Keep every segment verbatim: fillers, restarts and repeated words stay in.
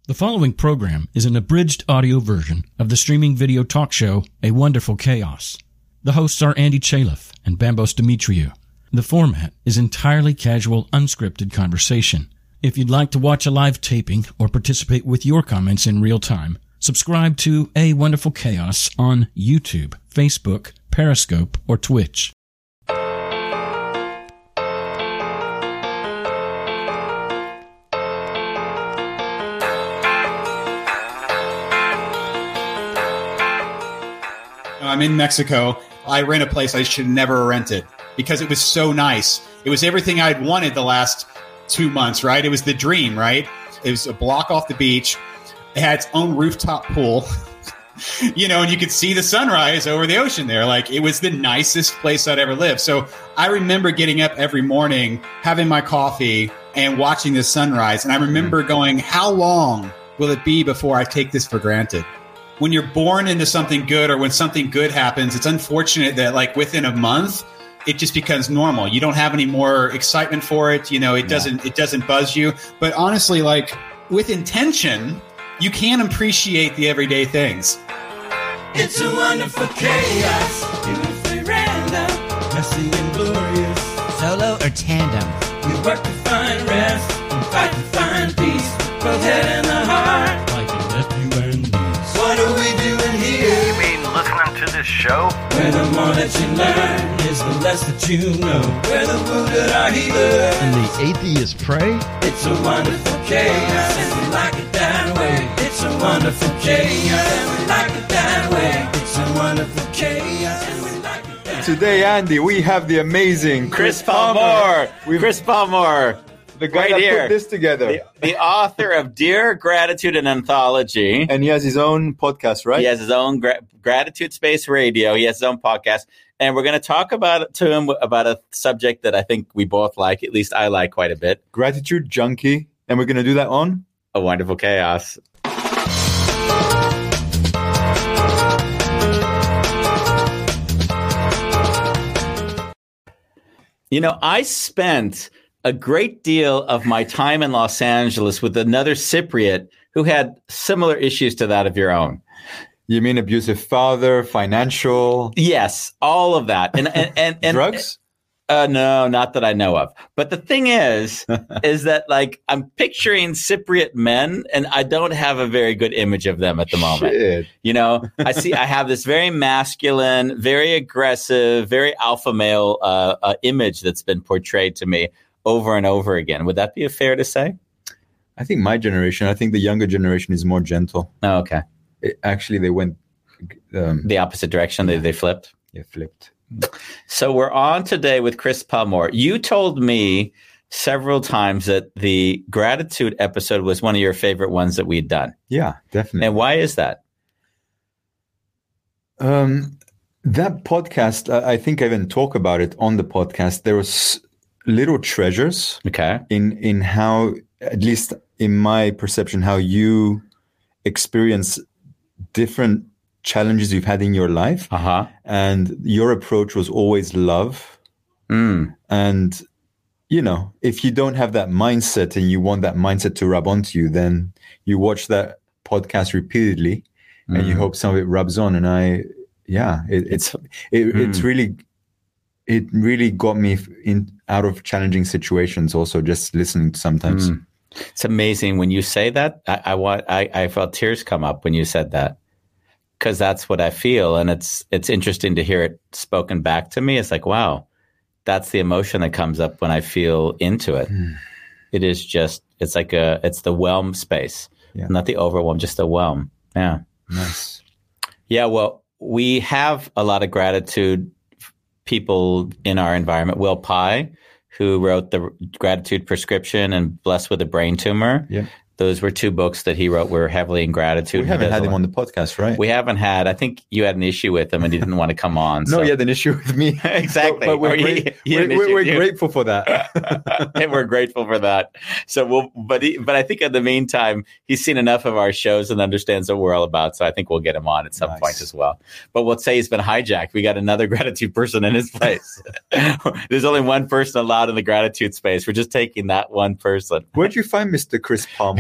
The following program is an abridged audio version of the streaming video talk show A Wonderful Chaos. The hosts are Andy Chaliff and Bambos Demetriou. The format is entirely casual, unscripted conversation. If you'd like to watch a live taping or participate with your comments in real time, subscribe to A Wonderful Chaos on YouTube, Facebook, Periscope, or Twitch. I'm in Mexico. I rent a place I should never rent it because it was so nice. It was everything I'd wanted the last two months, right? It was the dream, right? It was a block off the beach. It had its own rooftop pool, you know, and you could see the sunrise over the ocean there. Like, it was the nicest place I'd ever lived. So I remember getting up every morning, having my coffee and watching the sunrise. And I remember going, how long will it be before I take this for granted? When you're born into something good or when something good happens, it's unfortunate that like within a month, it just becomes normal. You don't have any more excitement for it. You know, it doesn't, it doesn't buzz you. But honestly, like with intention, you can appreciate the everyday things. It's a wonderful chaos, beautifully random, messy and glorious. Solo or tandem? We work to find rest and fight to find peace. Both head and the heart, Like a nephew and niece. what are we doing here? You mean listening to this show? Where the more that you learn is the less that you know. Where the wounded are healed. And the atheists pray? It's a wonderful chaos, and we like it that way. It's a wonderful chaos, and we like it that way. It's a wonderful chaos, and we like it that way. Today, Andy, we have the amazing Chris Palmore. We've- Chris Palmore, the guy right that here. put this together. the, the author of Dear Gratitude, an Anthology. And he has his own podcast, right? He has his own gra- Gratitude Space Radio. He has his own podcast. And we're going to talk about to him about a subject that I think we both like, at least I like quite a bit. Gratitude Junkie. And we're going to do that on? A Wonderful Chaos. You know, I spent a great deal of my time in Los Angeles with another Cypriot who had similar issues to that of your own. You mean abusive father, financial, Yes, all of that. And and and, and drugs? Uh, no, not that I know of. But the thing is, is that like I'm picturing Cypriot men, and I don't have a very good image of them at the moment. Shit. You know, I see I have this very masculine, very aggressive, very alpha male uh, uh, image that's been portrayed to me over and over again. Would that be fair to say? I think my generation, I think the younger generation is more gentle. Oh, okay. It, actually, they went, um, The opposite direction. They they flipped. yeah, flipped. So we're on today with Chris Palmore. You told me several times that the gratitude episode was one of your favorite ones that we'd done. Yeah, definitely. And why is that? Um, that podcast, I, I think I even talk about it on the podcast. There was little treasures Okay. in in how, at least in my perception, how you experience different challenges you've had in your life. Uh-huh. And your approach was always love. Mm. And, you know, if you don't have that mindset and you want that mindset to rub onto you, then you watch that podcast repeatedly and you Mm. hope some of it rubs on. And I, yeah, it, it's, it, it's Mm. really, it really got me in out of challenging situations. Also just listening sometimes. Mm. It's amazing when you say that. I, I want. I, I felt tears come up when you said that, because that's what I feel, and it's it's interesting to hear it spoken back to me. It's like, wow, that's the emotion that comes up when I feel into it. Mm. It is just. It's like a. It's the whelm space, Yeah. not the overwhelm, just the whelm. Yeah. Nice. Yeah. Well, we have a lot of gratitude people in our environment. Will Pye, who wrote the Gratitude Prescription and Blessed with a Brain Tumor. Yeah. Those were two books that he wrote. We're heavily in gratitude. We haven't He does had a him lot- on the podcast, right? We haven't had. I think you had an issue with him and he didn't want to come on. no, so. he had an issue with me. Exactly. But, but we're, Or he- great- he had we're, an we're, issue we're with you. grateful for that. And we're grateful for that. So we'll, but he, but I think in the meantime, he's seen enough of our shows and understands what we're all about. So I think we'll get him on at some Nice. point as well. But we'll say he's been hijacked. We got another gratitude person in his place. There's only one person allowed in the gratitude space. We're just taking that one person. Where'd you find Mister Chris Palmer?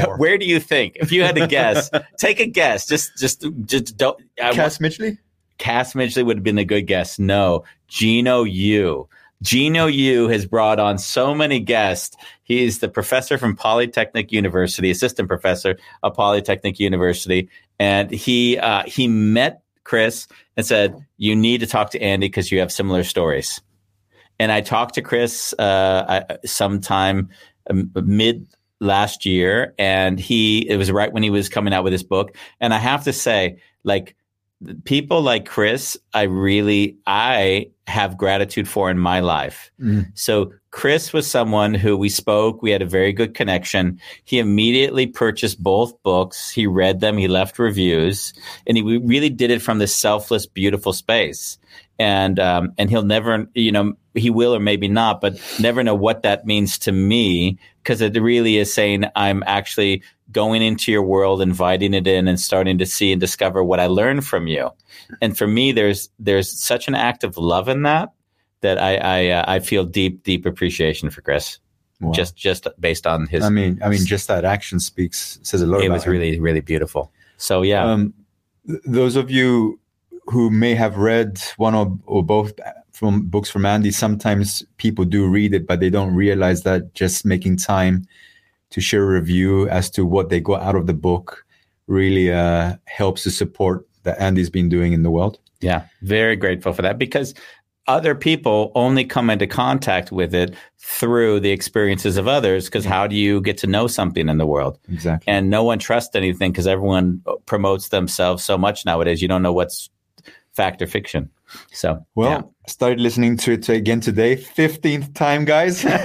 more. Where do you think? If you had to guess, take a guess. Just, just, just don't. I Cass Midgley? Cass Midgley would have been a good guess. No, Gino Yu. Gino Yu has brought on so many guests. He's the professor from Polytechnic University, assistant professor of Polytechnic University, and he uh, he met Chris and said, "You need to talk to Andy because you have similar stories." And I talked to Chris uh, I, sometime um, mid last year, and he it was right when he was coming out with his book. And I have to say, like, people like Chris, I really, I have gratitude for in my life. Mm. So Chris was someone who we spoke, we had a very good connection. He immediately purchased both books. He read them, he left reviews, and he really did it from this selfless, beautiful space. And, um, and he'll never, you know, he will or maybe not, but never know what that means to me, because it really is saying I'm actually going into your world, inviting it in, and starting to see and discover what I learned from you. And for me, there's there's such an act of love in that that I I, uh, I feel deep deep appreciation for Chris. Wow. Just just based on his. I mean, I mean, just that action speaks says a lot. It about was him. really really beautiful. So yeah, um, th- those of you who may have read one or, or both from books from Andy, sometimes people do read it, but they don't realize that just making time to share a review as to what they got out of the book really uh, helps to support that Andy's been doing in the world. Yeah, very grateful for that, because other people only come into contact with it through the experiences of others, because how do you get to know something in the world? Exactly. And no one trusts anything because everyone promotes themselves so much nowadays. You don't know what's fact or fiction. So, well, yeah. I started listening to it again today, fifteenth time, guys. And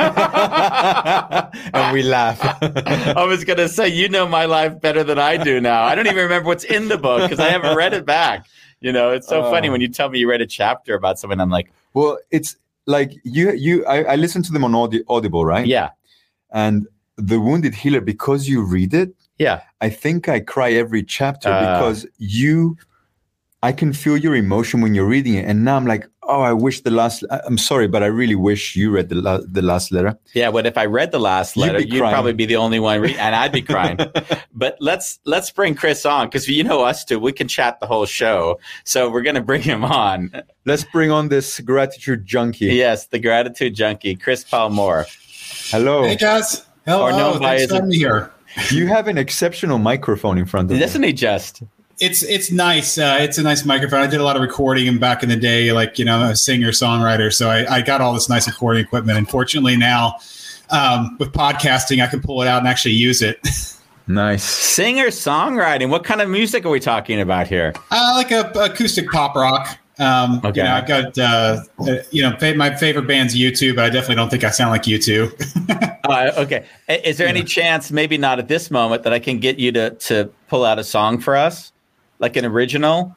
we laugh. I was going to say, you know my life better than I do now. I don't even remember what's in the book because I haven't read it back. You know, it's so uh, funny when you tell me you read a chapter about something. I'm like, well, it's like you, you, I, I listened to them on Audi- Audible, right? Yeah. And The Wounded Healer, because you read it, yeah, I think I cry every chapter uh, because you, I can feel your emotion when you're reading it. And now I'm like, oh, I wish the last, I'm sorry, but I really wish you read the la- the last letter. Yeah, but if I read the last letter, you'd, you'd probably be the only one, re- and I'd be crying. But let's let's bring Chris on, because you know us two, we can chat the whole show. So we're going to bring him on. Let's bring on this gratitude junkie. Yes, the gratitude junkie, Chris Palmore. Hello. Hey, guys. Hello. Or known by Thanks for having me here. You have an exceptional microphone in front of you. Isn't he just? It's it's nice. Uh, it's a nice microphone. I did a lot of recording back in the day, like, you know, a singer songwriter. So I, I got all this nice recording equipment. Unfortunately, now um, with podcasting, I can pull it out and actually use it. Nice. Singer songwriting. What kind of music are we talking about here? Uh, like a, a acoustic pop rock. Um, okay. You know, I got uh, uh, you know fa- my favorite band's U two, but I definitely don't think I sound like U two. uh, okay. Is there yeah. any chance, maybe not at this moment, that I can get you to to pull out a song for us? Like an original?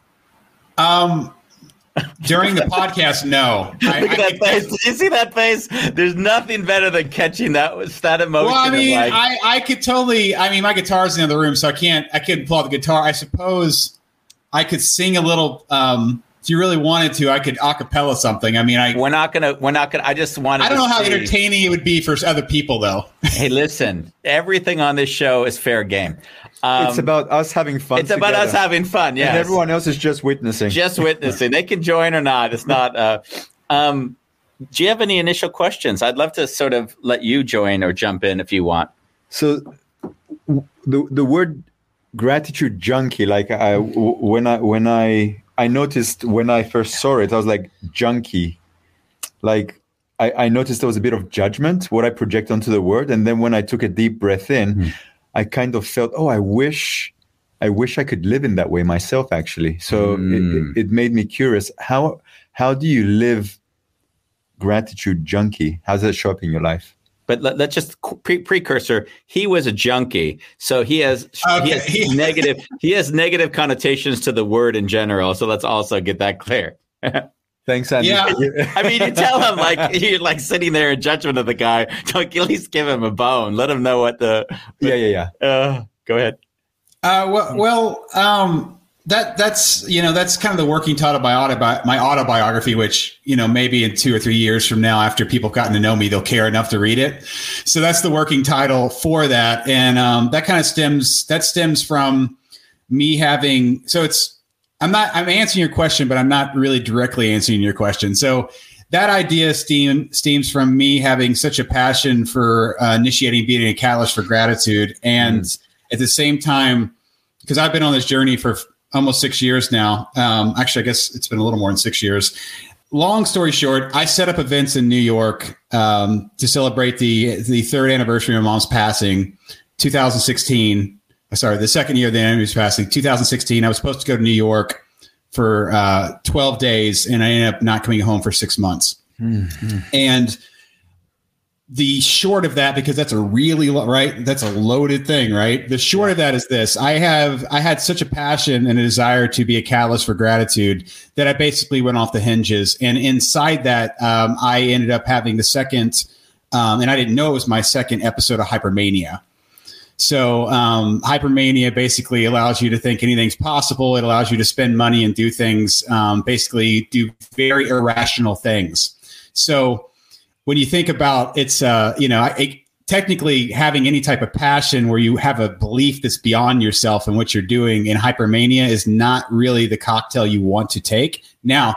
Um, during the podcast, no. I, Look at I, that face. Did you see that face? There's nothing better than catching that that emotion. Well, I mean, like, I, I could totally. I mean, my guitar's in the other room, so I can't. I couldn't pull out the guitar. I suppose I could sing a little. Um, if you really wanted to, I could acapella something. I mean, I. We're not gonna. We're not gonna. I just wanted. I don't to know how see. entertaining it would be for other people, though. Hey, listen. Everything on this show is fair game. Um, it's about us having fun. It's about together. us having fun, yes. And everyone else is just witnessing. Just witnessing. They can join or not. It's not. Uh, um, do you have any initial questions? I'd love to sort of let you join or jump in if you want. So, the the word gratitude junkie, like I when I when I I noticed when I first saw it, I was like junkie, like. I, I noticed there was a bit of judgment, what I project onto the word. And then when I took a deep breath in, mm. I kind of felt, oh, I wish I wish I could live in that way myself, actually. So mm. it, it made me curious. How how do you live gratitude junkie? How does that show up in your life? But let, let's just pre- precursor. He was a junkie, so he has, okay. he has negative he has negative connotations to the word in general. So let's also get that clear. Thanks, Andy. Yeah. I mean, you tell him like you're like sitting there in judgment of the guy. Don't at least give him a bone. Let him know what the. Yeah, yeah, yeah. Uh, go ahead. Uh, well, well um, that that's you know that's kind of the working title of my autobi- my autobiography, which you know maybe in two or three years from now, after people have gotten to know me, they'll care enough to read it. So that's the working title for that, and um, that kind of stems that stems from me having. So it's I'm not I'm answering your question, but I'm not really directly answering your question. So that idea steam, steams from me having such a passion for uh, initiating, being a catalyst for gratitude, and mm. at the same time, because I've been on this journey for almost six years now. Um, actually, I guess it's been a little more than six years. Long story short, I set up events in New York um, to celebrate the the third anniversary of my mom's passing, two thousand sixteen. Sorry, the second year of the anniversary passing, two thousand sixteen. I was supposed to go to New York for uh, twelve days, and I ended up not coming home for six months. Mm-hmm. And the short of that, because that's a really lo- right, that's a loaded thing, right? The short of that is this: I have I had such a passion and a desire to be a catalyst for gratitude that I basically went off the hinges. And inside that, um, I ended up having the second, um, and I didn't know it was my second episode of Hypermania. So um, Hypermania basically allows you to think anything's possible. It allows you to spend money and do things, um, basically do very irrational things. So when you think about it's, uh, you know, it, technically having any type of passion where you have a belief that's beyond yourself and what you're doing in Hypermania is not really the cocktail you want to take. Now,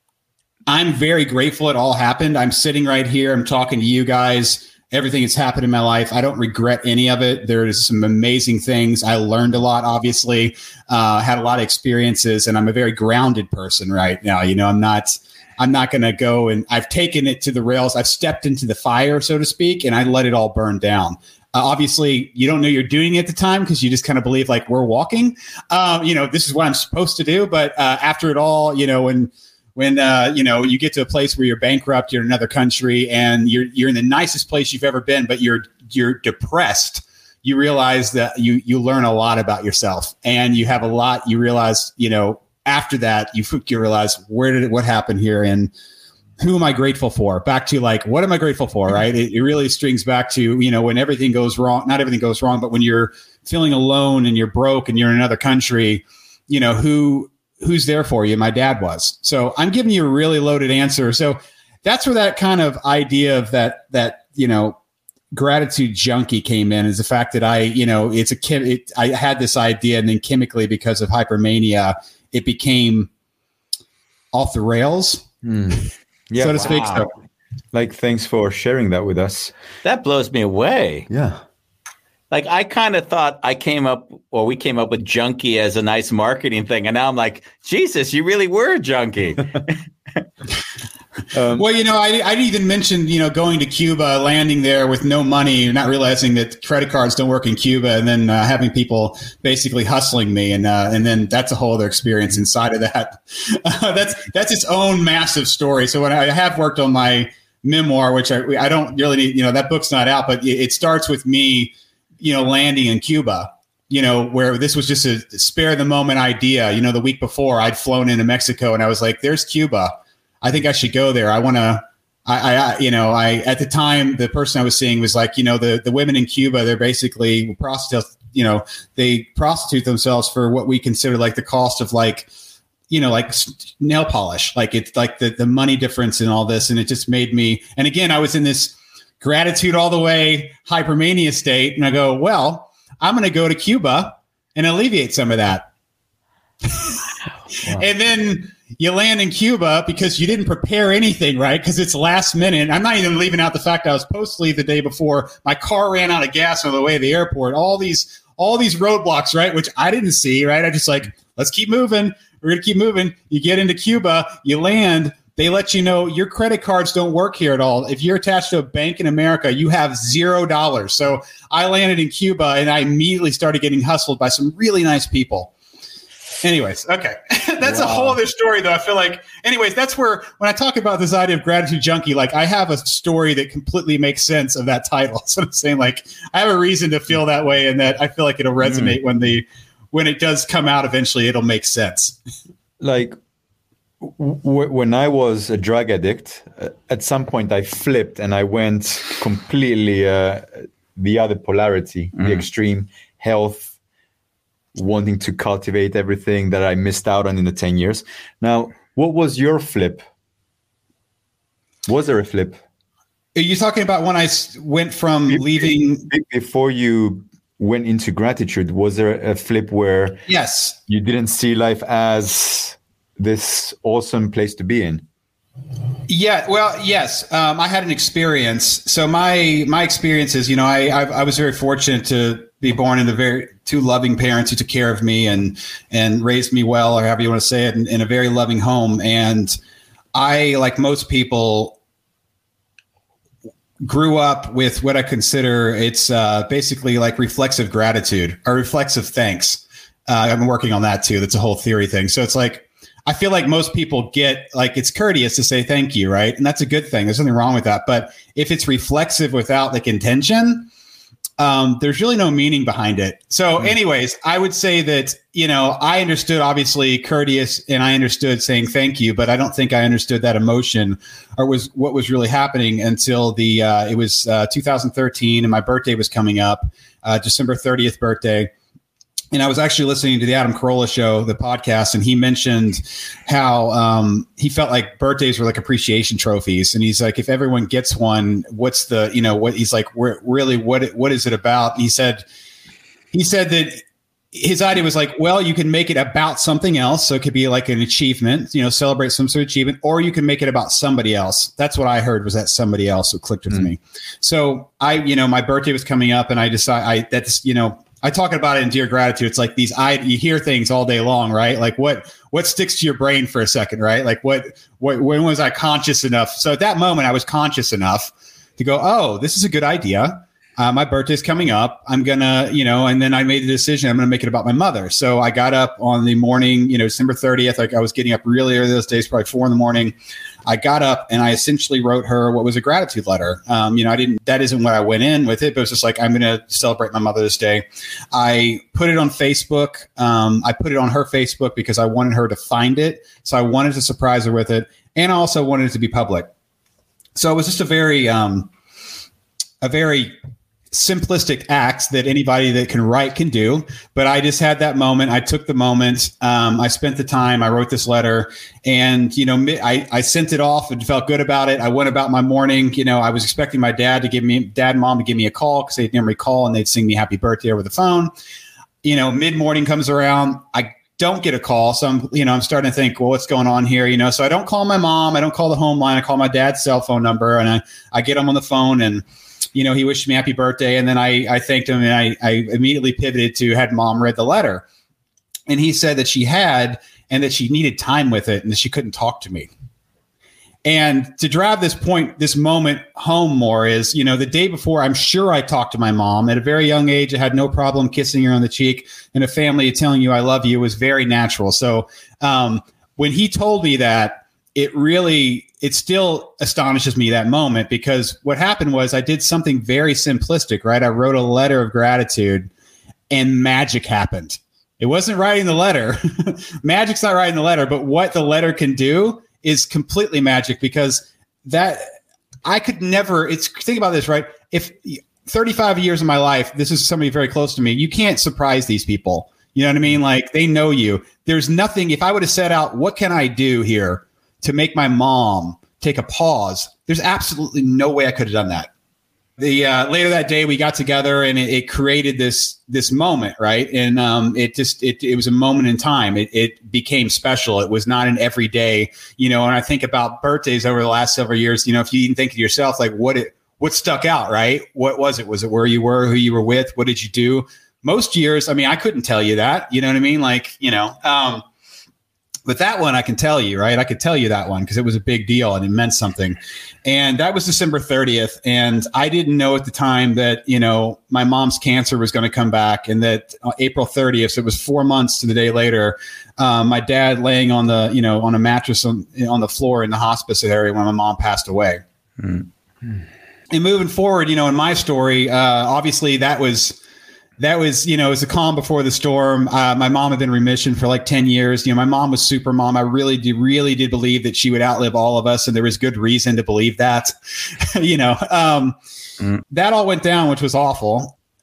I'm very grateful it all happened. I'm sitting right here. I'm talking to you guys. Everything that's happened in my life, I don't regret any of it. There's some amazing things. I learned a lot, obviously, uh, had a lot of experiences, and I'm a very grounded person right now. You know, I'm not, I'm not going to go and I've taken it to the rails. I've stepped into the fire, so to speak, and I let it all burn down. Uh, obviously, you don't know you're doing it at the time because you just kind of believe like we're walking. Um, you know, this is what I'm supposed to do. But uh, after it all, you know, when When uh, you know you get to a place where you're bankrupt, you're in another country, and you're you're in the nicest place you've ever been, but you're you're depressed. You realize that you you learn a lot about yourself, and you have a lot. You realize, you know, after that, you you realize where did it, what happened here, and who am I grateful for? Back to like, what am I grateful for? Right? It, it really strings back to, you know, when everything goes wrong. Not everything goes wrong, but when you're feeling alone and you're broke and you're in another country, you know who. who's there for you. My dad was. So I'm giving you a really loaded answer. So that's where that kind of idea of that, that, you know, gratitude junkie came in, is the fact that I, you know, it's a chem- it, I had this idea, and then chemically, because of Hypermania, it became off the rails, mm. yeah, so to wow. speak. So, like, thanks for sharing that with us. That blows me away. Yeah. Like, I kind of thought I came up, or we came up with junkie as a nice marketing thing. And now I'm like, Jesus, you really were a junkie. um, well, you know, I, I didn't even mention, you know, going to Cuba, landing there with no money, not realizing that credit cards don't work in Cuba, and then uh, having people basically hustling me. And uh, and then that's a whole other experience inside of that. Uh, that's that's its own massive story. So when I have worked on my memoir, which I, I don't really need, you know, that book's not out, but it, it starts with me, you know, landing in Cuba, you know, where this was just a spare the moment idea. You know, the week before I'd flown into Mexico, and I was like, there's Cuba. I think I should go there. I want to, I, I, you know, I, at the time, the person I was seeing was like, you know, the, the women in Cuba, they're basically prostitutes, you know, they prostitute themselves for what we consider like the cost of like, you know, like nail polish. Like it's like the, the money difference in all this. And it just made me, and again, I was in this gratitude all the way Hypermania state. And I go, well, I'm going to go to Cuba and alleviate some of that. Wow. And then you land in Cuba because you didn't prepare anything, right? Because it's last minute. I'm not even leaving out the fact I was supposed to leave the day before. My car ran out of gas on the way to the airport. All these, all these roadblocks, right? Which I didn't see, right? I just like, let's keep moving. We're going to keep moving. You get into Cuba, you land. They let you know your credit cards don't work here at all. If you're attached to a bank in America, you have zero dollars. So I landed in Cuba, and I immediately started getting hustled by some really nice people. Anyways, okay. That's wow. a whole other story, though. I feel like, anyways, that's where, when I talk about this idea of gratitude junkie, like I have a story that completely makes sense of that title. So I'm saying, like, I have a reason to feel that way, and that I feel like it'll resonate mm. when the, when it does come out eventually, it'll make sense. Like, w- when I was a drug addict, uh, at some point I flipped and I went completely uh, the other polarity, mm. the extreme health, wanting to cultivate everything that I missed out on in the ten years. Now, what was your flip? Was there a flip? Are you talking about when I s- went from Be- leaving? be- Before you went into gratitude, was there a flip where Yes. you didn't see life as this awesome place to be in? Yeah, well, yes. Um, I had an experience. So my my experience is, you know, I, I I was very fortunate to be born into very two loving parents who took care of me and and raised me well, or however you want to say it, in, in a very loving home. And I, like most people, grew up with what I consider it's uh, basically like reflexive gratitude or reflexive thanks. Uh, I've been working on that too. That's a whole theory thing. So it's like, I feel like most people get like it's courteous to say thank you, right? And that's a good thing. There's nothing wrong with that. But if it's reflexive without like intention, um, there's really no meaning behind it. So anyways, I would say that, you know, I understood obviously courteous and I understood saying thank you, but I don't think I understood that emotion or was what was really happening until the uh, it was uh, two thousand thirteen and my birthday was coming up, uh, December thirtieth birthday. And I was actually listening to the Adam Carolla show, the podcast, and he mentioned how um, he felt like birthdays were like appreciation trophies. And he's like, if everyone gets one, what's the, you know, what he's like, we're, really, what what is it about? And he said, he said that his idea was like, well, you can make it about something else. So it could be like an achievement, you know, celebrate some sort of achievement, or you can make it about somebody else. That's what I heard was that somebody else who clicked with mm. me. So I, you know, my birthday was coming up and I decided I, that's, you know, I talk about it in Dear Gratitude. It's like these, I, you hear things all day long, right? Like what, what sticks to your brain for a second, right? Like what, what, when was I conscious enough? So at that moment I was conscious enough to go, oh, this is a good idea. Uh, my birthday's coming up. I'm going to, you know, and then I made the decision, I'm going to make it about my mother. So I got up on the morning, you know, December thirtieth. Like I was getting up really early those days, probably four in the morning. I got up and I essentially wrote her what was a gratitude letter. Um, you know, I didn't, that isn't what I went in with it, but it was just like, I'm going to celebrate my mother this day. I put it on Facebook. Um, I put it on her Facebook because I wanted her to find it. So I wanted to surprise her with it. And I also wanted it to be public. So it was just a very, um, a very simplistic acts that anybody that can write can do. But I just had that moment. I took the moment. Um, I spent the time. I wrote this letter and, you know, I, I sent it off and felt good about it. I went about my morning. You know, I was expecting my dad to give me, dad and mom to give me a call because they'd normally call and they'd sing me happy birthday over the phone. You know, mid-morning comes around. I don't get a call. So I'm, you know, I'm starting to think, well, what's going on here? You know, so I don't call my mom. I don't call the home line. I call my dad's cell phone number and I, I get him on the phone and, you know, he wished me happy birthday. And then I, I thanked him and I, I immediately pivoted to had mom read the letter. And he said that she had and that she needed time with it and that she couldn't talk to me. And to drive this point, this moment home more is, you know, the day before, I'm sure I talked to my mom at a very young age. I had no problem kissing her on the cheek, and a family telling you I love you was very natural. So um, when he told me that, it really, it still astonishes me that moment, because what happened was I did something very simplistic, right? I wrote a letter of gratitude and magic happened. It wasn't writing the letter. Magic's not writing the letter, but what the letter can do is completely magic, because that I could never, it's think about this, right? If thirty-five years of my life, this is somebody very close to me, you can't surprise these people. You know what I mean? Like they know you. There's nothing, if I would have set out, what can I do here to make my mom take a pause? There's absolutely no way I could have done that. The uh, later that day we got together and it, it created this this moment, right? And um, it just it it was a moment in time. It, it became special. It was not an everyday, you know. And I think about birthdays over the last several years. You know, if you even think to yourself, like what it what stuck out, right? What was it? Was it where you were, who you were with? What did you do? Most years, I mean, I couldn't tell you that. You know what I mean? Like, you know. Um, But that one I can tell you, right? I could tell you that one because it was a big deal and it meant something. And that was December thirtieth. And I didn't know at the time that, you know, my mom's cancer was going to come back, and that uh, April thirtieth, so it was four months to the day later, um, my dad laying on the, you know, on a mattress on, on the floor in the hospice area when my mom passed away. Mm-hmm. And moving forward, you know, in my story, uh, obviously that was, That was, you know, it was a calm before the storm. Uh, my mom had been in remission for like ten years. You know, my mom was super mom. I really did, really did believe that she would outlive all of us. And there was good reason to believe that, you know, um, mm. that all went down, which was awful.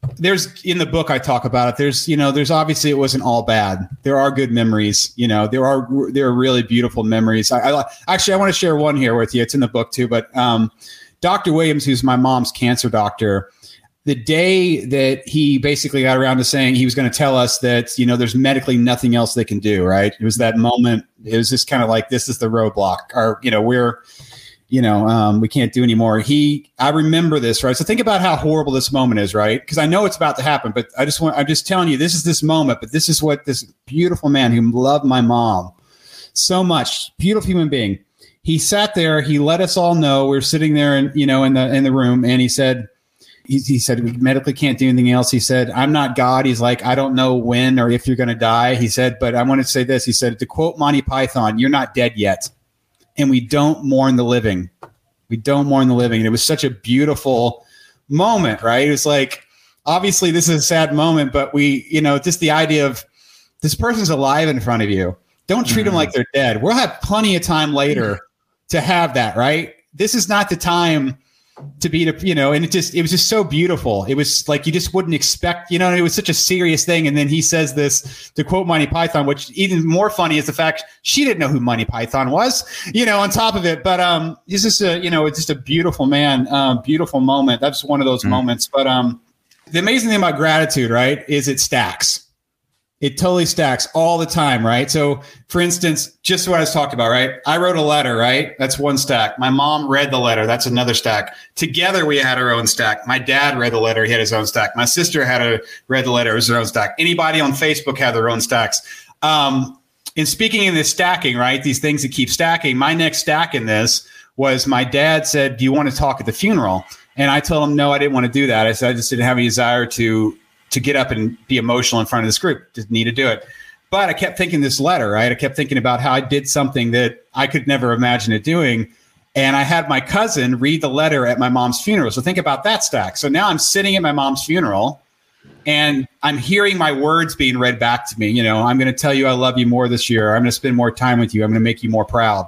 there's in the book I talk about it. There's, you know, there's obviously it wasn't all bad. There are good memories. You know, there are there are really beautiful memories. I, I actually I want to share one here with you. It's in the book too. But um, Doctor Williams, who's my mom's cancer doctor, the day that he basically got around to saying he was going to tell us that, you know, there's medically nothing else they can do. Right. It was that moment. It was just kind of like, this is the roadblock, or, you know, we're, you know, um, we can't do anymore. He, I remember this, right? So think about how horrible this moment is, right? Because I know it's about to happen, but I just want, I'm just telling you, this is this moment, but this is what this beautiful man who loved my mom so much, beautiful human being. He sat there, he let us all know, we were sitting there and, you know, in the, in the room, and he said, he, he said, we medically can't do anything else. He said, I'm not God. He's like, I don't know when or if you're going to die. He said, but I want to say this. He said, to quote Monty Python, you're not dead yet. And we don't mourn the living. We don't mourn the living. And it was such a beautiful moment, right? It was like, obviously this is a sad moment, but we, you know, just the idea of this person's alive in front of you. Don't treat mm-hmm. them like they're dead. We'll have plenty of time later to have that, right? This is not the time to be, to, you know, and it just, it was just so beautiful. It was like, you just wouldn't expect, you know, it was such a serious thing. And then he says this, to quote Monty Python, which even more funny is the fact she didn't know who Monty Python was, you know, on top of it. But um, he's just a, you know, it's just a beautiful man, um, beautiful moment. That's one of those mm-hmm. moments. But um, the amazing thing about gratitude, right, is it stacks. It totally stacks all the time, right? So, for instance, just what I was talking about, right? I wrote a letter, right? That's one stack. My mom read the letter. That's another stack. Together, we had our own stack. My dad read the letter. He had his own stack. My sister had a read the letter. It was her own stack. Anybody on Facebook had their own stacks. Um, and speaking in this stacking, right? These things that keep stacking. My next stack in this was my dad said, do you want to talk at the funeral? And I told him, no, I didn't want to do that. I said, I just didn't have any desire to to get up and be emotional in front of this group. Didn't need to do it. But I kept thinking this letter, right? I kept thinking about how I did something that I could never imagine it doing. And I had my cousin read the letter at my mom's funeral. So think about that stack. So now I'm sitting at my mom's funeral and I'm hearing my words being read back to me. You know, I'm going to tell you I love you more this year. I'm going to spend more time with you. I'm going to make you more proud.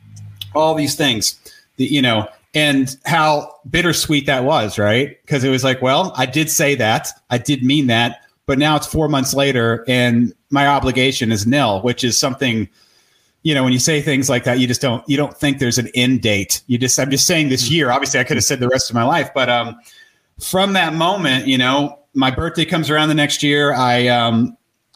All these things, that, you know, and how bittersweet that was, right? Because it was like, well, I did say that. I did mean that. But now it's four months later and my obligation is nil, which is something, you know, when you say things like that, you just don't, you don't think there's an end date. You just, I'm just saying this year, obviously I could have said the rest of my life, but um, from that moment, you know, my birthday comes around the next year. I, um,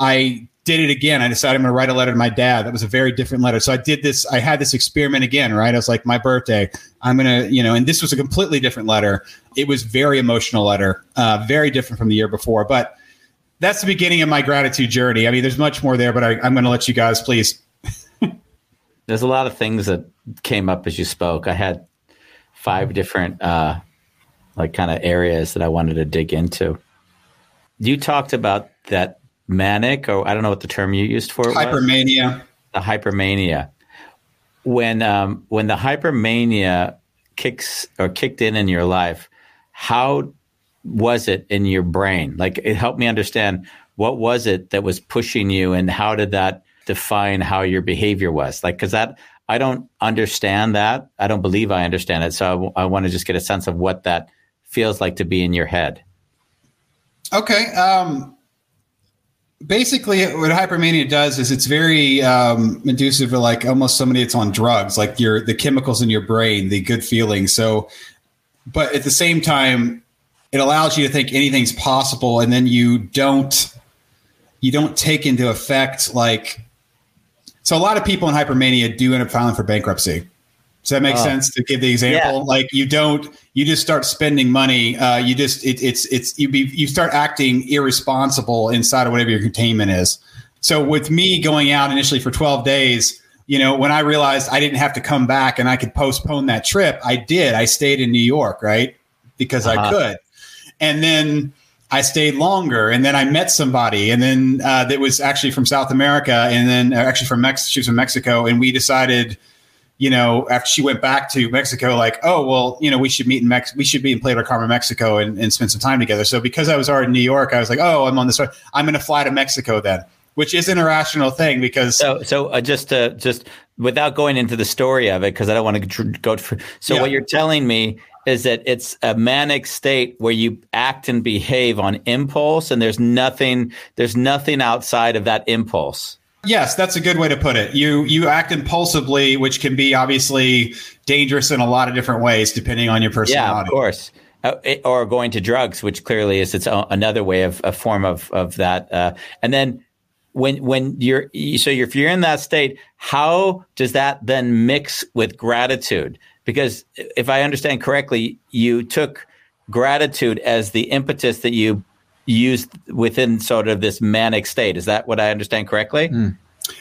I did it again. I decided I'm going to write a letter to my dad. That was a very different letter. So I did this. I had this experiment again, right? I was like, my birthday, I'm going to, you know, and this was a completely different letter. It was very emotional letter, uh, very different from the year before. But that's the beginning of my gratitude journey. I mean, there's much more there, but I, I'm going to let you guys, please. There's a lot of things that came up as you spoke. I had five different, uh, like kind of areas that I wanted to dig into. You talked about that manic, or I don't know what the term you used for it hypermania. Was. The hypermania. When um, when the hypermania kicks or kicked in in your life, how was it in your brain? Like, it helped me understand what was it that was pushing you, and how did that define how your behavior was? Like, because that I don't understand that. I don't believe I understand it. So I, w- I want to just get a sense of what that feels like to be in your head. Okay. Um, basically, what hypermania does is it's very um, inducive of, like, almost somebody that's on drugs, like your the chemicals in your brain, the good feeling. So, but at the same time, it allows you to think anything's possible, and then you don't you don't take into effect, like. So a lot of people in hypermania do end up filing for bankruptcy. Does that make oh. sense? To give the example, yeah. Like you don't, you just start spending money. Uh, you just, it, it's, it's, you be, you start acting irresponsible inside of whatever your containment is. So with me going out initially for twelve days, you know, when I realized I didn't have to come back and I could postpone that trip, I did. I stayed in New York, right? Because uh-huh. I could. And then I stayed longer, and then I met somebody, and then uh, that was actually from South America, and then uh, actually from Mexico. She was from Mexico, and we decided, you know, after she went back to Mexico, like, oh, well, you know, we should meet in Mex, we should be in Playa del Carmen, Mexico, and, and spend some time together. So because I was already in New York, I was like, oh, I'm on this. I'm going to fly to Mexico then, which is an irrational thing because. So, so uh, just uh, just without going into the story of it, because I don't want to go for. So yeah. What you're telling me is that it's a manic state where you act and behave on impulse, and there's nothing there's nothing outside of that impulse. Yes, that's a good way to put it. You you act impulsively, which can be obviously dangerous in a lot of different ways, depending on your personality. Yeah, of course. Uh, it, or going to drugs, which clearly is its own, another way of a form of of that. Uh, and then when when you're so you're, if you're in that state, how does that then mix with gratitude? Because if I understand correctly, you took gratitude as the impetus that you used within sort of this manic state. Is that what I understand correctly? Mm.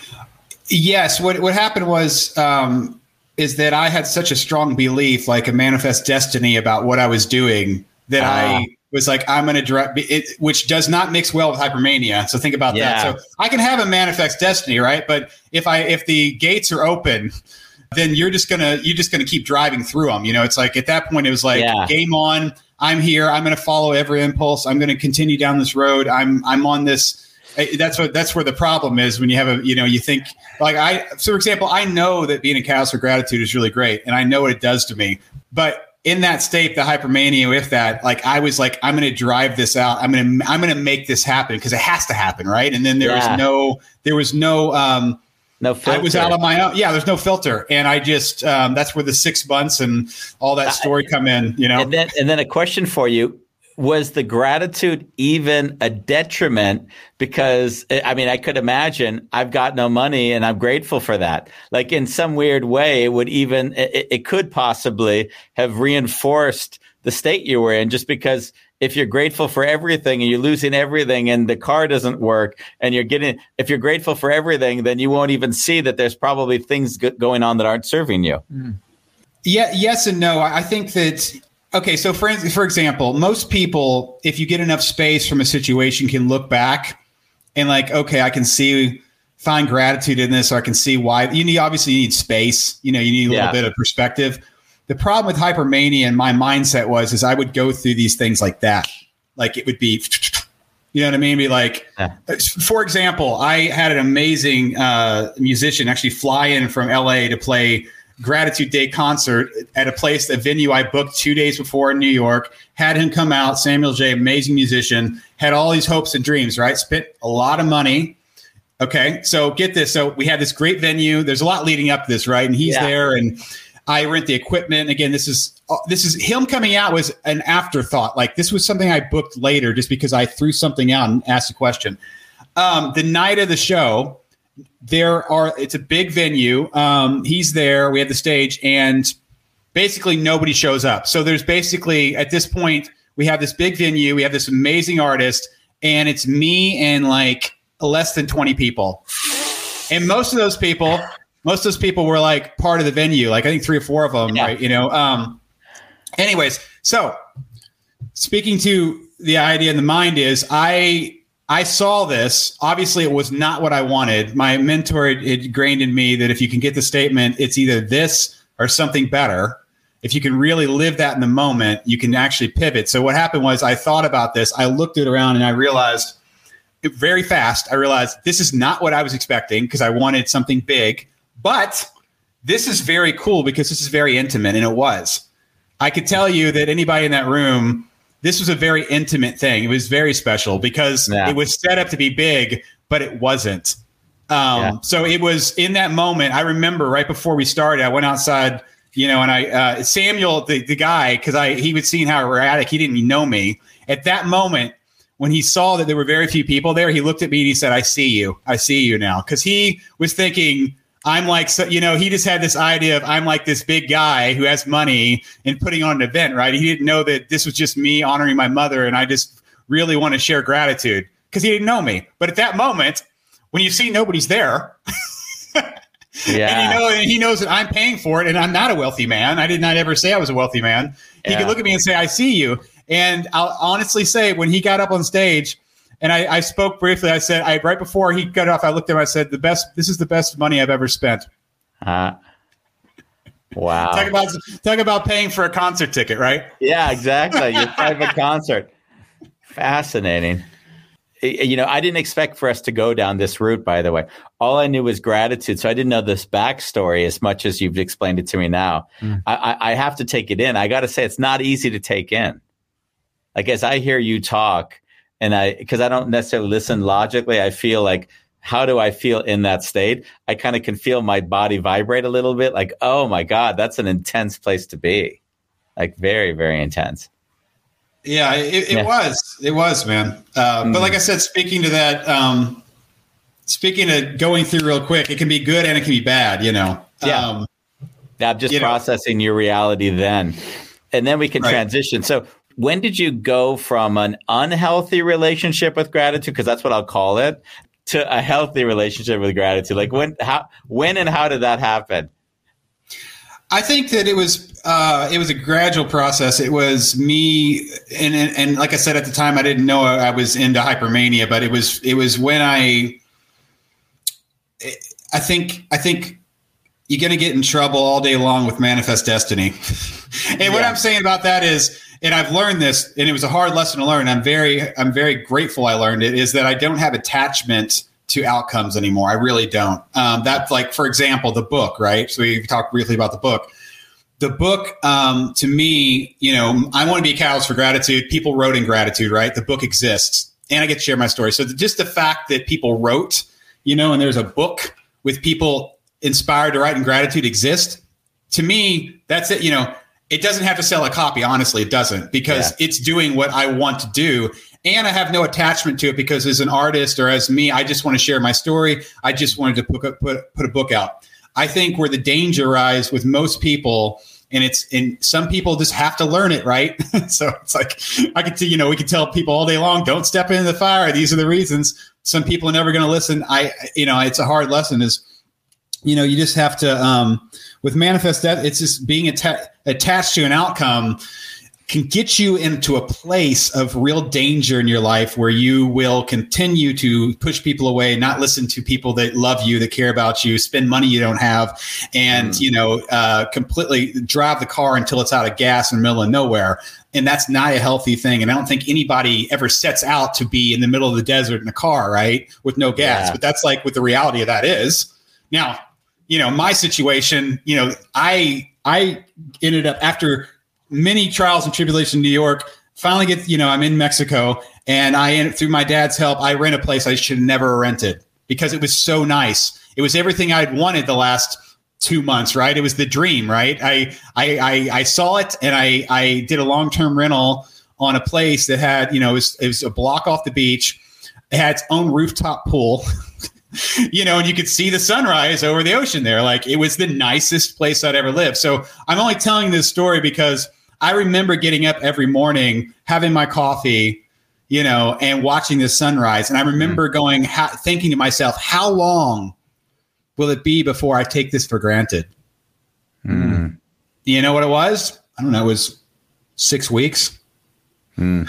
Yes. What what happened was um, is that I had such a strong belief, like a manifest destiny about what I was doing, that uh, I was like, I'm going to direct it, which does not mix well with hypermania. So think about yeah. that. So I can have a manifest destiny, right? But if I if the gates are open, then you're just gonna you're just gonna keep driving through them. You know, it's like at that point it was like yeah. game on. I'm here. I'm going to follow every impulse. I'm going to continue down this road. I'm I'm on this. That's what that's where the problem is when you have a you know you think like I so for example I know that being in Catalyst for Gratitude is really great and I know what it does to me, but in that state, the hypermania with that, like I was like I'm going to drive this out. I'm going to I'm going to make this happen because it has to happen, right? And then there yeah. was no there was no. Um, No filter. I was out on my own. Yeah, there's no filter. And I just, um, that's where the six months and all that story come in, you know? And then, and then a question for you. Was the gratitude even a detriment? Because, I mean, I could imagine I've got no money and I'm grateful for that. Like in some weird way, it would even, it, it could possibly have reinforced the state you were in, just because if you're grateful for everything and you're losing everything and the car doesn't work and you're getting, if you're grateful for everything, then you won't even see that there's probably things go- going on that aren't serving you. Mm. Yeah. Yes and no. I think that, okay. So for, for example, most people, if you get enough space from a situation, can look back and like, okay, I can see, find gratitude in this, or I can see why. You need, obviously you need space, you know, you need a little yeah. bit of perspective. The problem with hypermania and my mindset was, is I would go through these things like that. Like it would be, you know what I mean? Be like, yeah. for example, I had an amazing uh, musician actually fly in from L A to play Gratitude Day concert at a place, a venue I booked two days before in New York, had him come out, Samuel J., amazing musician, had all these hopes and dreams, right? Spent a lot of money. Okay. So get this. So we had this great venue. There's a lot leading up to this, right? And he's yeah. there and I rent the equipment. Again, this is this is him coming out was an afterthought. Like this was something I booked later just because I threw something out and asked a question. Um, the night of the show, there are it's a big venue. Um, he's there. We have the stage, and basically nobody shows up. So there's basically at this point we have this big venue. We have this amazing artist, and it's me and like less than twenty people, and most of those people. Most of those people were like part of the venue, like I think three or four of them, yeah. right? You know. Um, anyways, so speaking to the idea in the mind is I I saw this. Obviously, it was not what I wanted. My mentor had ingrained in me that if you can get the statement, it's either this or something better. If you can really live that in the moment, you can actually pivot. So what happened was I thought about this. I looked it around and I realized it, very fast. I realized this is not what I was expecting because I wanted something big. But this is very cool because this is very intimate, and it was. I could tell you that anybody in that room, this was a very intimate thing. It was very special because yeah. it was set up to be big, but it wasn't. Um, yeah. So it was in that moment. I remember right before we started, I went outside, you know, and I uh, Samuel, the, the guy, because I he was seeing how erratic. He didn't even know me. At that moment, when he saw that there were very few people there, he looked at me and he said, "I see you. I see you now," because he was thinking. I'm like, so, you know, he just had this idea of I'm like this big guy who has money and putting on an event, right? He didn't know that this was just me honoring my mother. And I just really want to share gratitude because he didn't know me. But at that moment, when you see nobody's there, yeah. and you know, and he knows that I'm paying for it and I'm not a wealthy man. I did not ever say I was a wealthy man. He yeah. could look at me and say, I see you. And I'll honestly say when he got up on stage, and I, I spoke briefly. I said, I right before he got off, I looked at him. I said, "The best. This is the best money I've ever spent." Uh, wow. talk about talk about paying for a concert ticket, right? Yeah, exactly. Your private concert. Fascinating. you know, I didn't expect for us to go down this route, by the way. All I knew was gratitude. So I didn't know this backstory as much as you've explained it to me now. Mm. I, I have to take it in. I got to say, it's not easy to take in. Like, as I hear you talk, and I, because I don't necessarily listen logically, I feel like, how do I feel in that state? I kind of can feel my body vibrate a little bit. Like, oh my God, that's an intense place to be. Like, very, very intense. Yeah, it, it yeah. was. It was, man. Uh, mm. But like I said, speaking to that, um, speaking of going through real quick, it can be good and it can be bad, you know. Yeah. Um, I'm just you processing know. your reality then. And then we can right. transition. So when did you go from an unhealthy relationship with gratitude, because that's what I'll call it, to a healthy relationship with gratitude? Like, when, how, when and how did that happen? I think that it was uh, it was a gradual process. It was me, and, and and like I said at the time, I didn't know I was into hypermania, but it was it was when I I think I think you're going to get in trouble all day long with manifest destiny. and yeah. what I'm saying about that is, and I've learned this, and it was a hard lesson to learn. I'm very I'm very grateful I learned it. Is that I don't have attachment to outcomes anymore. I really don't. Um, that's like, for example, the book, right? So we talked briefly about the book. The book, um, to me, you know, I want to be a catalyst for gratitude. People wrote in gratitude, right? The book exists, and I get to share my story. So the, just the fact that people wrote, you know, and there's a book with people inspired to write in gratitude exist. To me, that's it. You know, it doesn't have to sell a copy. Honestly, it doesn't, because yeah. it's doing what I want to do. And I have no attachment to it, because as an artist, or as me, I just want to share my story. I just wanted to put, put, put a book out. I think where the danger lies with most people, and it's and some people just have to learn it, right? So it's like, I could, you know, we could tell people all day long, don't step into the fire. These are the reasons. Some people are never going to listen. I, you know, it's a hard lesson. Is, you know, you just have to, um, with manifest that, it's just being atta- attached to an outcome can get you into a place of real danger in your life, where you will continue to push people away, not listen to people that love you, that care about you, spend money you don't have, and, mm. you know, uh, completely drive the car until it's out of gas in the middle of nowhere. And that's not a healthy thing. And I don't think anybody ever sets out to be in the middle of the desert in a car, right, with no gas. Yeah. But that's like what the reality of that is. Now, you know, my situation, you know, I I ended up, after many trials and tribulations in New York, finally get, you know, I'm in Mexico, and I ended, through my dad's help, I rent a place I should have never rented, because it was so nice. It was everything I'd wanted the last two months, right? It was the dream, right? I I I, I saw it, and I I did a long-term rental on a place that had, you know, it was, it was a block off the beach. It had its own rooftop pool. You know, and you could see the sunrise over the ocean there. Like, it was the nicest place I'd ever lived. So I'm only telling this story because I remember getting up every morning, having my coffee, you know, and watching the sunrise. And I remember mm. going, ha- thinking to myself, how long will it be before I take this for granted? Mm. You know what it was? I don't know. It was six weeks. Mm.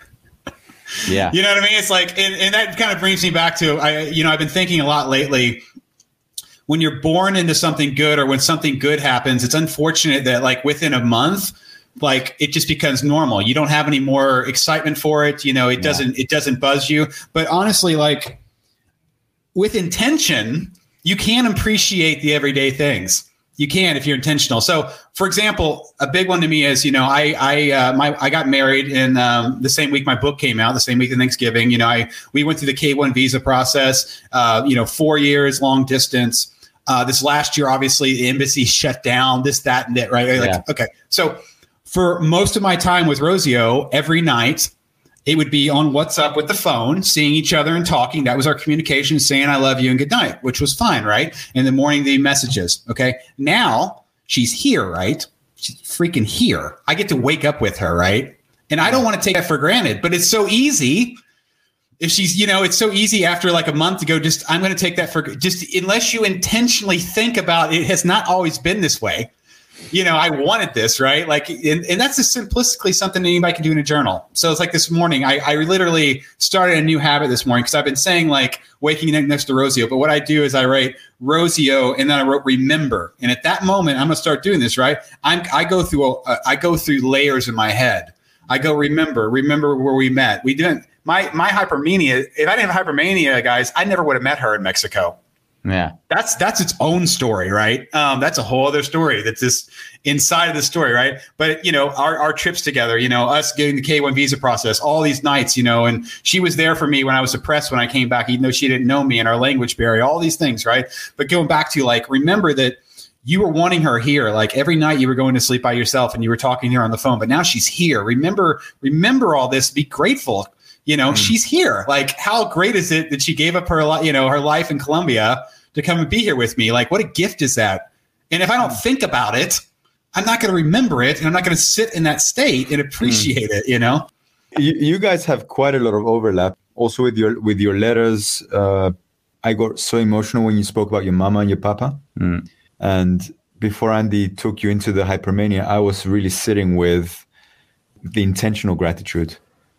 Yeah. You know what I mean? It's like, and, and that kind of brings me back to, I, you know, I've been thinking a lot lately, when you're born into something good, or when something good happens, it's unfortunate that, like, within a month, like, it just becomes normal. You don't have any more excitement for it. You know, it doesn't, yeah. it doesn't buzz you. But honestly, like, with intention, you can appreciate the everyday things. You can, if you're intentional. So, for example, a big one to me is, you know, I I uh, my I got married in um, the same week my book came out, the same week of Thanksgiving. You know, I we went through the K one visa process. Uh, you know, four years long distance. Uh, this last year, obviously, the embassy shut down. This, that, and that. Right? Like, yeah. Okay. So, for most of my time with Rosio, every night, it would be on WhatsApp with the phone, seeing each other and talking. That was our communication, saying I love you and good night, which was fine, right? In the morning, the messages, okay? Now, she's here, right? She's freaking here. I get to wake up with her, right? And I don't want to take that for granted, but it's so easy. If she's, you know, it's so easy after like a month to go, just, I'm going to take that for, just unless you intentionally think about it, has not always been this way. You know, I wanted this, right? Like, and, and that's just simplistically something anybody can do in a journal. So it's like this morning, I, I literally started a new habit this morning, because I've been saying, like, waking next to Rosio. But what I do is I write Rosio, and then I wrote remember. And at that moment, I'm going to start doing this, right? I'm, I go through, a, I go through layers in my head. I go, remember, remember where we met. We didn't, my my hypermania. If I didn't have hypermania, guys, I never would have met her in Mexico. Yeah, that's that's its own story, right? Um, that's a whole other story. That's just inside of the story, right? But you know, our our trips together, you know, us getting the K one visa process, all these nights, you know, and she was there for me when I was depressed when I came back, even though she didn't know me, and our language barrier, all these things, right? But going back to like, remember that you were wanting her here. Like every night you were going to sleep by yourself and you were talking to her on the phone, but now she's here. Remember, remember all this. Be grateful. You know, mm. she's here. Like, how great is it that she gave up her, you know, her life in Colombia to come and be here with me? Like, what a gift is that? And if I don't think about it, I'm not going to remember it, and I'm not going to sit in that state and appreciate mm. it. You know, you, you guys have quite a lot of overlap. Also with your with your letters, uh, I got so emotional when you spoke about your mama and your papa. Mm. And before Andy took you into the hypermania, I was really sitting with the intentional gratitude.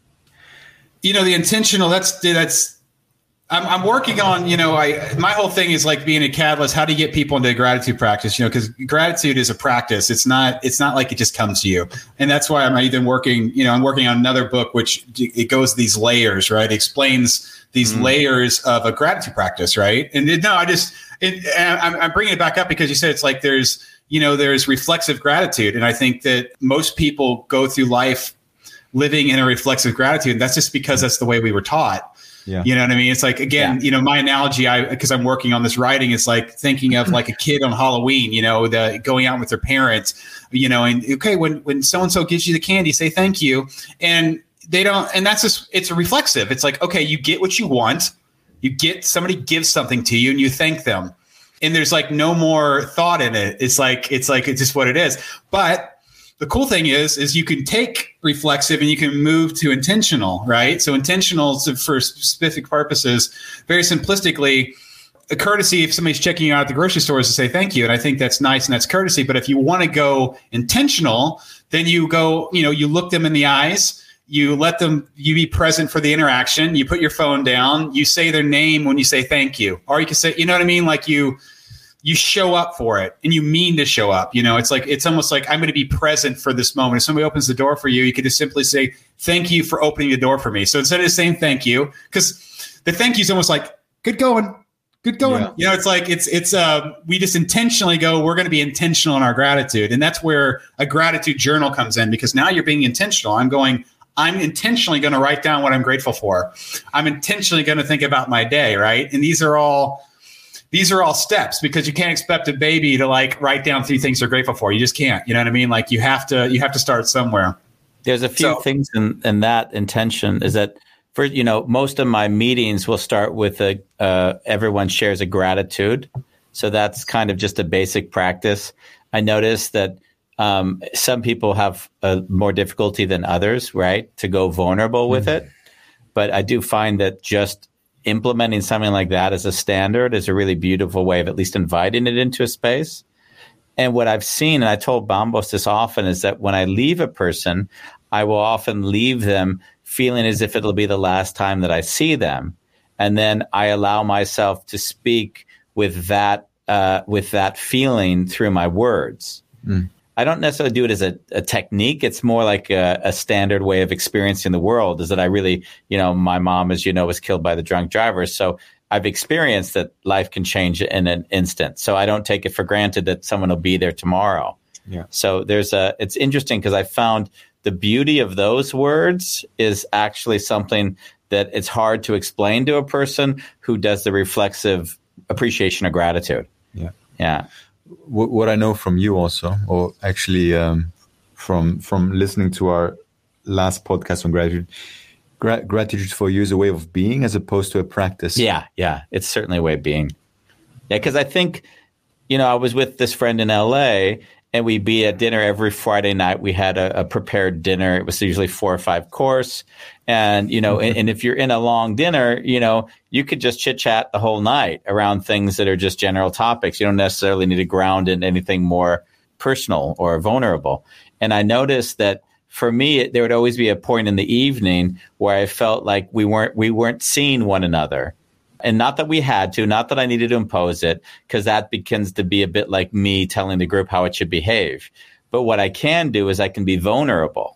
You know, the intentional, that's, that's, I'm, I'm working on, you know, I, my whole thing is like being a catalyst. How do you get people into a gratitude practice? You know, because gratitude is a practice. It's not, it's not like it just comes to you. And that's why I'm even working, you know, I'm working on another book, which it goes these layers, right? It explains these mm. layers of a gratitude practice, right? And it, no, I just, it, I'm, I'm bringing it back up because you said it's like there's, you know, there's reflexive gratitude. And I think that most people go through life living in a reflexive gratitude. That's just because that's the way we were taught. Yeah. You know what I mean? It's like, again, yeah. you know, my analogy, I, because I'm working on this writing, it's like thinking of like a kid on Halloween, you know, the going out with their parents, you know, and okay, when, when so-and-so gives you the candy, say thank you. And they don't, and that's just, it's a reflexive. It's like, okay, you get what you want. You get, somebody gives something to you and you thank them. And there's like no more thought in it. It's like, it's like, it's just what it is. But the cool thing is, is you can take reflexive and you can move to intentional, right? So intentional for specific purposes, very simplistically, a courtesy if somebody's checking you out at the grocery store is to say thank you. And I think that's nice and that's courtesy. But if you want to go intentional, then you go, you know, you look them in the eyes, you let them, you be present for the interaction, you put your phone down, you say their name when you say thank you. Or you can say, you know what I mean? Like you, you show up for it and you mean to show up. You know, it's like, it's almost like I'm going to be present for this moment. If somebody opens the door for you, you could just simply say, thank you for opening the door for me. So instead of saying thank you, because the thank you is almost like, good going, good going. Yeah. You know, it's like, it's, it's, uh, we just intentionally go, we're going to be intentional in our gratitude. And that's where a gratitude journal comes in, because now you're being intentional. I'm going, I'm intentionally going to write down what I'm grateful for. I'm intentionally going to think about my day. Right. And these are all, These are all steps, because you can't expect a baby to like write down three things they're grateful for. You just can't. You know what I mean? Like you have to, you have to start somewhere. There's a few so, things in, in that intention is that for, you know, most of my meetings will start with a, uh, everyone shares a gratitude. So that's kind of just a basic practice. I noticed that um, some people have uh, more difficulty than others, right, to go vulnerable with mm-hmm. it. But I do find that just implementing something like that as a standard is a really beautiful way of at least inviting it into a space. And what I've seen, and I told Bambos this often, is that when I leave a person, I will often leave them feeling as if it'll be the last time that I see them. And then I allow myself to speak with that, uh, with that feeling through my words. Mm. I don't necessarily do it as a, a technique. It's more like a, a standard way of experiencing the world, is that I really, you know, my mom, as you know, was killed by the drunk driver. So I've experienced that life can change in an instant. So I don't take it for granted that someone will be there tomorrow. Yeah. So there's a, it's interesting because I found the beauty of those words is actually something that it's hard to explain to a person who does the reflexive appreciation of gratitude. Yeah. Yeah. What I know from you also, or actually um, from from listening to our last podcast on gratitude, gra- gratitude for you is a way of being as opposed to a practice. Yeah, yeah, it's certainly a way of being. Yeah, because I think, you know, I was with this friend in L A, and we'd be at dinner every Friday night. We had a, a prepared dinner. It was usually four or five course. And, you know, and, and if you're in a long dinner, you know, you could just chit chat the whole night around things that are just general topics. You don't necessarily need to ground in anything more personal or vulnerable. And I noticed that for me, there would always be a point in the evening where I felt like we weren't, we weren't seeing one another. And not that we had to, not that I needed to impose it, because that begins to be a bit like me telling the group how it should behave. But what I can do is I can be vulnerable.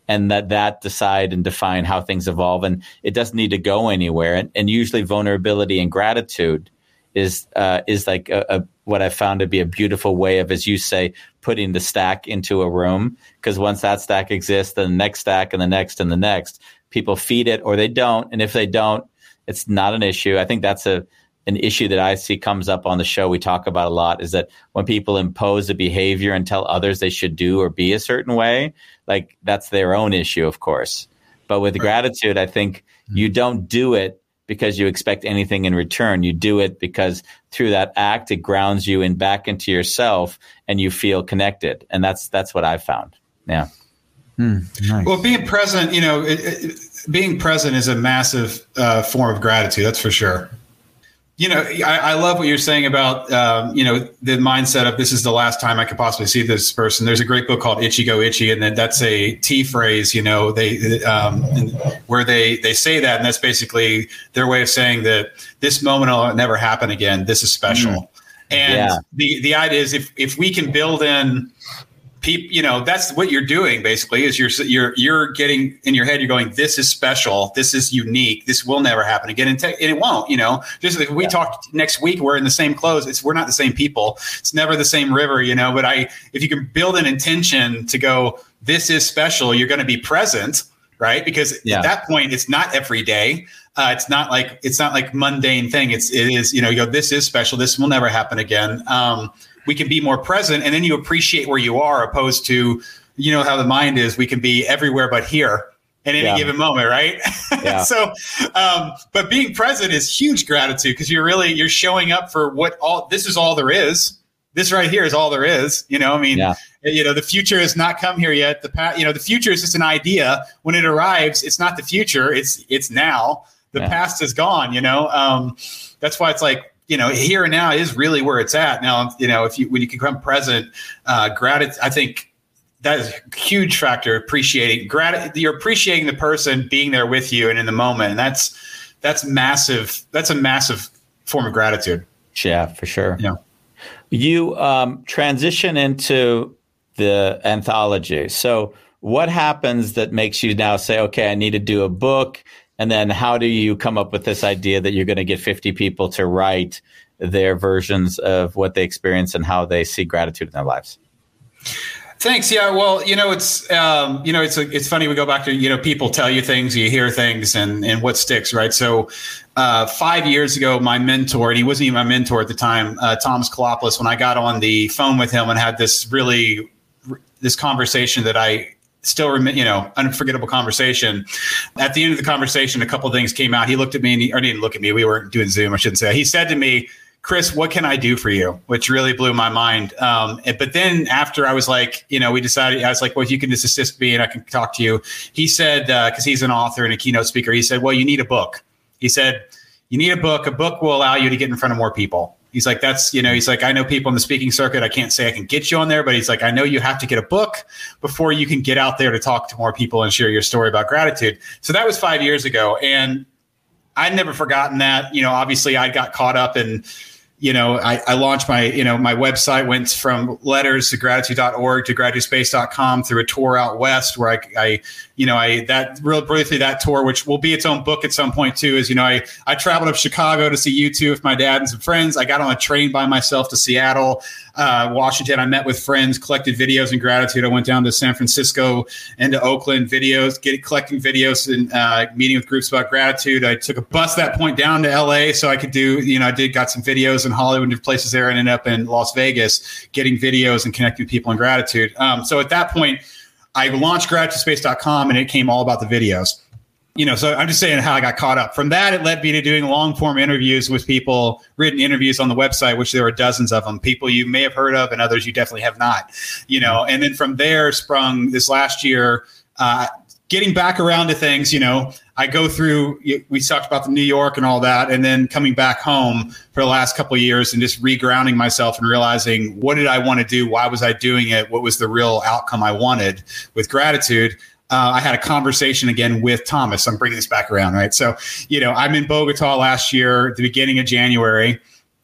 and that that decide and define how things evolve. And it doesn't need to go anywhere. And, and usually vulnerability and gratitude is uh, is like a, a, what I found to be a beautiful way of, as you say, putting the stack into a room. Because once that stack exists, then the next stack and the next and the next, people feed it or they don't. And if they don't, it's not an issue. I think that's a an issue that I see comes up on the show. We talk about a lot is that when people impose a behavior and tell others they should do or be a certain way, like that's their own issue, of course. But with gratitude, I think you don't do it because you expect anything in return. You do it because through that act, it grounds you in back into yourself and you feel connected. And that's, that's what I've found. Yeah. Mm, nice. Well, being present, you know, it, it, being present is a massive uh, form of gratitude. That's for sure. You know, I, I love what you're saying about, um, you know, the mindset of this is the last time I could possibly see this person. There's a great book called Itchy Go Itchy, and then that's a T phrase, you know, they um, where they, they say that. And that's basically their way of saying that this moment will never happen again. This is special. Mm. And yeah. the, the idea is if, if we can build in people, you know, that's what you're doing basically is you're, you're, you're getting in your head, you're going, this is special. This is unique. This will never happen again. And, te- and it won't, you know, just like we yeah. talk next week, we're in the same clothes. It's, we're not the same people. It's never the same river, you know, but I, if you can build an intention to go, this is special, you're going to be present, right? Because yeah. at that point, it's not every day. Uh, it's not like, it's not like mundane thing. It's, it is, you know, you go, this is special. This will never happen again. Um, we can be more present, and then you appreciate where you are, opposed to, you know, how the mind is. We can be everywhere but here at any yeah. given moment, right? Yeah. so, um, but being present is huge gratitude because you're really you're showing up for what all this is all there is. This right here is all there is. You know, I mean, yeah. you know, the future has not come here yet. The past, you know, the future is just an idea. When it arrives, it's not the future. It's it's now. The yeah. past is gone. You know, um, that's why it's like. You know, here and now is really where it's at now. You know, if you when you can become present, uh, gratitude. I think that is a huge factor. Appreciating gratitude, you're appreciating the person being there with you and in the moment, and that's that's massive. That's a massive form of gratitude. Yeah, for sure. Yeah, you um, transition into the anthology. So, what happens that makes you now say, "Okay, I need to do a book"? And then how do you come up with this idea that you're going to get fifty people to write their versions of what they experience and how they see gratitude in their lives? Thanks. Yeah. Well, you know, it's, um, you know, it's, a, it's funny. We go back to, you know, people tell you things, you hear things and, and what sticks, right? So uh, five years ago, my mentor, and he wasn't even my mentor at the time, uh, Thomas Kalopoulos, when I got on the phone with him and had this really, this conversation that I, Still, rem- you know, unforgettable conversation. At the end of the conversation, a couple of things came out. He looked at me, and he, or he didn't look at me. We weren't doing Zoom, I shouldn't say. He said to me, "Chris, what can I do for you?" Which really blew my mind. Um, and, but then after I was like, you know, we decided, I was like, well, if you can just assist me and I can talk to you. He said, because uh, he's an author and a keynote speaker, he said, well, you need a book. He said, you need a book. A book will allow you to get in front of more people. He's like, that's, you know, he's like, I know people in the speaking circuit. I can't say I can get you on there, but he's like, I know you have to get a book before you can get out there to talk to more people and share your story about gratitude. So that was five years ago. And I'd never forgotten that. You know, obviously I got caught up in, you know, I, I launched my, you know, my website went from letters to gratitude dot org to gratitude space dot com through a tour out west where I, I you know, I, that real briefly, that tour, which will be its own book at some point too, is, you know, I, I traveled up Chicago to see U two with my dad and some friends. I got on a train by myself to Seattle, uh, Washington. I met with friends, collected videos and gratitude. I went down to San Francisco and to Oakland, videos, get collecting videos and uh, meeting with groups about gratitude. I took a bus that point down to L A so I could do, you know, I did got some videos in Hollywood, different places there, and ended up in Las Vegas getting videos and connecting with people in gratitude. Um, so at that point, I launched gratitude space dot com and it came all about the videos. You know, so I'm just saying how I got caught up. From that, it led me to doing long form interviews with people, written interviews on the website, which there are dozens of them, people you may have heard of and others you definitely have not, you know, and then from there sprung this last year, uh, getting back around to things. You know, I go through, we talked about the New York and all that, and then coming back home for the last couple of years and just regrounding myself and realizing, what did I want to do? Why was I doing it? What was the real outcome I wanted with gratitude? Uh, I had a conversation again with Thomas. I'm bringing this back around, right? So, you know, I'm in Bogota last year, at the beginning of January.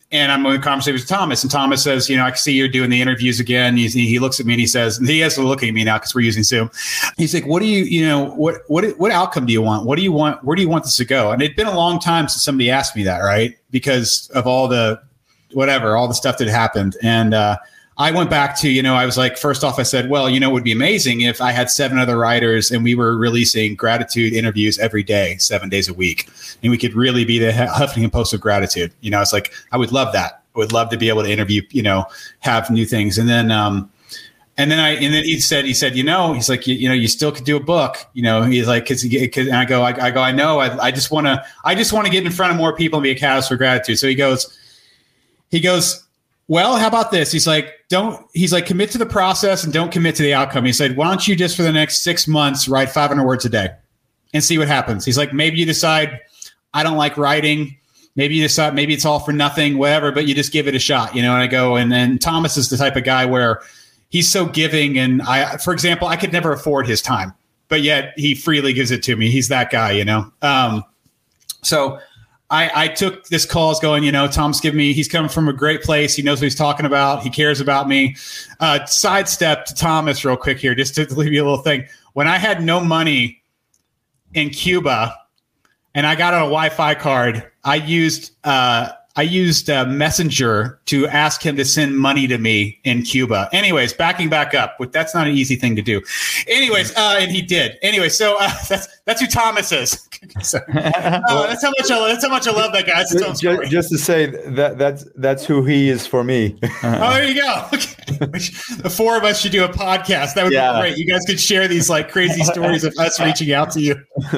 and I'm in a conversation with Thomas, and Thomas says, you know, I can see you're doing the interviews again. He's, he looks at me and he says, and he has to look at me now because we're using Zoom. He's like, what do you, you know, what, what, what outcome do you want? What do you want? Where do you want this to go? And it'd been a long time since somebody asked me that, right? Because of all the, whatever, all the stuff that happened. And, uh, I went back to, you know, I was like, first off, I said, well, you know, it would be amazing if I had seven other writers and we were releasing gratitude interviews every day, seven days a week. And we could really be the Huffington Post of gratitude. You know, it's like, I would love that. I would love to be able to interview, you know, have new things. And then, um, and then I, and then he said, he said, you know, he's like, you, you know, you still could do a book, you know, he's like, cause, cause and I go, I, I go, I know, I, I just want to, I just want to get in front of more people and be a catalyst for gratitude. So he goes, he goes, well, how about this? He's like, don't, he's like, commit to the process and don't commit to the outcome. He said, why don't you just for the next six months write five hundred words a day and see what happens? He's like, maybe you decide, I don't like writing. Maybe you decide, maybe it's all for nothing, whatever, but you just give it a shot, you know? And I go, and then Thomas is the type of guy where he's so giving. And I, for example, I could never afford his time, but yet he freely gives it to me. He's that guy, you know? Um, so I, I took this call as going, you know, Tom's giving me, he's coming from a great place. He knows what he's talking about. He cares about me. Uh, sidestep to Thomas real quick here, just to leave you a little thing. When I had no money in Cuba and I got on a Wi-Fi card, I used, uh, I used uh, Messenger to ask him to send money to me in Cuba. Anyways, backing back up, that's not an easy thing to do. Anyways, uh, and he did. Anyway, so uh, that's that's who Thomas is. so, uh, that's how much I that's how much I love that guy. That's his own story. Just, just to say that that's that's who he is for me. Oh, there you go. Okay. The four of us should do a podcast. That would yeah. be great. You guys could share these like crazy stories of us reaching out to you.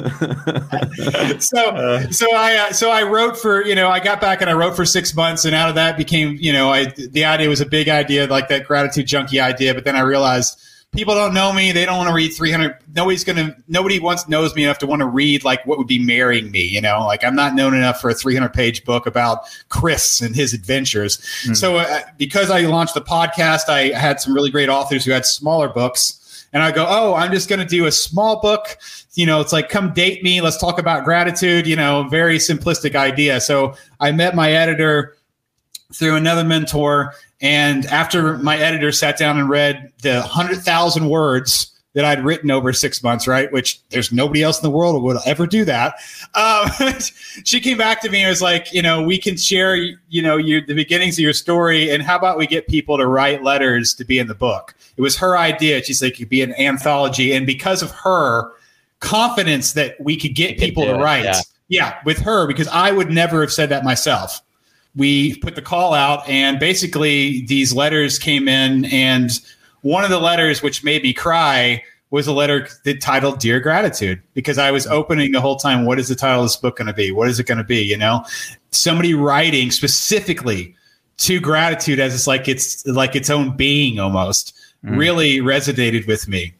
so, uh, so I uh, so I wrote for you know I got back and I wrote for six months, and out of that became you know I the idea was a big idea like that gratitude junkie idea, but then I realized people don't know me. They don't want to read three hundred. Nobody's going to, nobody wants knows me enough to want to read like what would be marrying me, you know, like I'm not known enough for a three hundred page book about Chris and his adventures. Mm. So uh, because I launched the podcast, I had some really great authors who had smaller books. And I go, oh, I'm just going to do a small book. You know, it's like, come date me. Let's talk about gratitude, you know, very simplistic idea. So I met my editor through another mentor. And after my editor sat down and read the one hundred thousand words that I'd written over six months, right, which there's nobody else in the world who would ever do that, um, she came back to me and was like, you know, we can share, you know, your, the beginnings of your story. And how about we get people to write letters to be in the book? It was her idea. She's like, it could be an anthology. And because of her confidence that we could get people to write, yeah. yeah, with her, because I would never have said that myself. We put the call out and basically these letters came in, and one of the letters which made me cry was a letter that titled Dear Gratitude, because I was opening the whole time, what is the title of this book going to be? What is it going to be? You know, somebody writing specifically to gratitude as it's like it's like its own being almost mm. really resonated with me.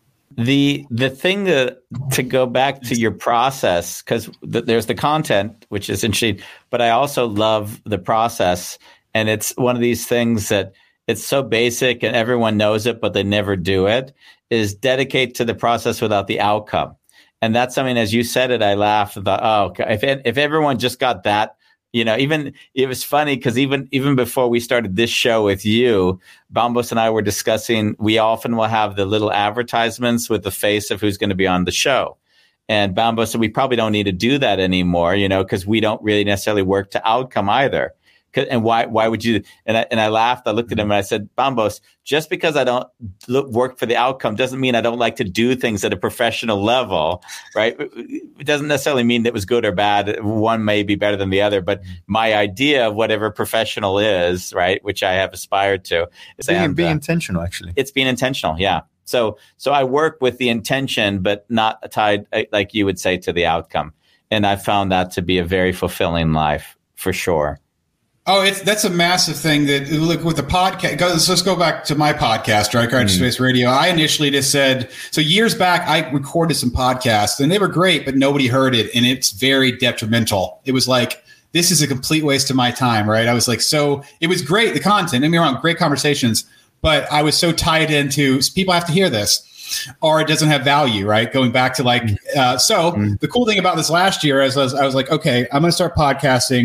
The the thing that, to go back to your process, because th- there's the content, which is interesting, but I also love the process. And it's one of these things that it's so basic and everyone knows it, but they never do it, is dedicate to the process without the outcome. And that's something, as you said it, I laughed about, oh, if if everyone just got that, you know, even it was funny because even even before we started this show with you, Bambos and I were discussing, we often will have the little advertisements with the face of who's going to be on the show. And Bambos said, we probably don't need to do that anymore, you know, because we don't really necessarily work to outcome either. And why why would you? And I, and I laughed. I looked at him and I said, Bambos, just because I don't look, work for the outcome doesn't mean I don't like to do things at a professional level, right? It doesn't necessarily mean that it was good or bad. One may be better than the other, but my idea of whatever professional is, right, which I have aspired to, is being, being uh, intentional. Actually, it's being intentional. Yeah. So so I work with the intention, but not tied, like you would say, to the outcome. And I found that to be a very fulfilling life for sure. Oh, it's that's a massive thing that look with the podcast. Go, let's go back to my podcast, right? Gratitude mm. Space Radio. I initially just said, so years back, I recorded some podcasts and they were great, but nobody heard it. And it's very detrimental. It was like, this is a complete waste of my time, right? I was like, so it was great. The content, don't get me wrong, great conversations, but I was so tied into people have to hear this or it doesn't have value, right? Going back to like, uh, so mm. the cool thing about this last year is I was, I was like, okay, I'm going to start podcasting.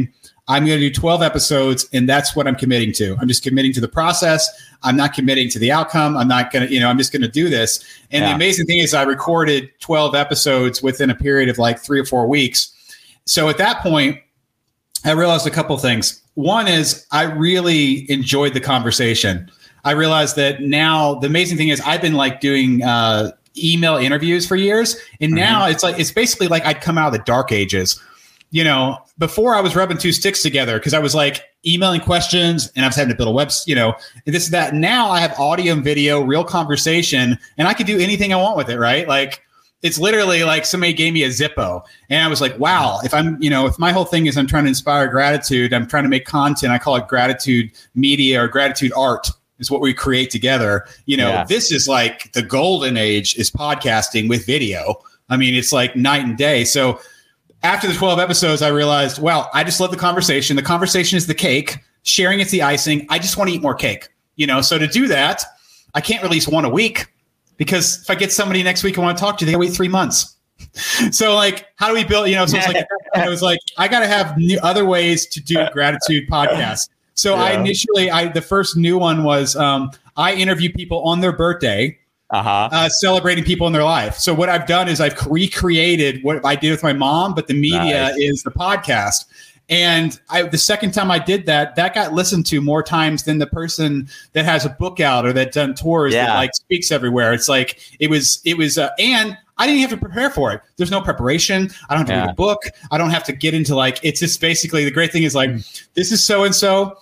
I'm going to do twelve episodes, and that's what I'm committing to. I'm just committing to the process. I'm not committing to the outcome. I'm not going to, you know, I'm just going to do this. And yeah. the amazing thing is I recorded twelve episodes within a period of like three or four weeks. So at that point, I realized a couple of things. One is I really enjoyed the conversation. I realized that now the amazing thing is I've been like doing uh, email interviews for years. And mm-hmm. now it's like, it's basically like I'd come out of the dark ages. You know, before I was rubbing two sticks together because I was like emailing questions and I was having to build a web, you know, this, that. Now I have audio and video, real conversation, and I can do anything I want with it, right? Like it's literally like somebody gave me a Zippo and I was like, wow, if I'm, you know, if my whole thing is I'm trying to inspire gratitude, I'm trying to make content, I call it gratitude media or gratitude art is what we create together. You know, yeah. this is like the golden age is podcasting with video. I mean, it's like night and day. So after the twelve episodes, I realized, well, I just love the conversation. The conversation is the cake. Sharing it's the icing. I just want to eat more cake. You know, so to do that, I can't release one a week because if I get somebody next week I want to talk to, they gotta wait three months. So like, how do we build, you know, so it's like, it was like, I got to have new, other ways to do gratitude podcasts. So yeah. I initially, I, the first new one was um, I interview people on their birthday. Uh-huh. Uh, celebrating people in their life. So what I've done is I've recreated what I did with my mom, but the media nice. is the podcast. And I, the second time I did that, that got listened to more times than the person that has a book out or that done tours yeah. that like speaks everywhere. It's like it was, it was, uh, and I didn't have to prepare for it. There's no preparation. I don't have to yeah. read a book. I don't have to get into like. It's just basically the great thing is like this is so and so.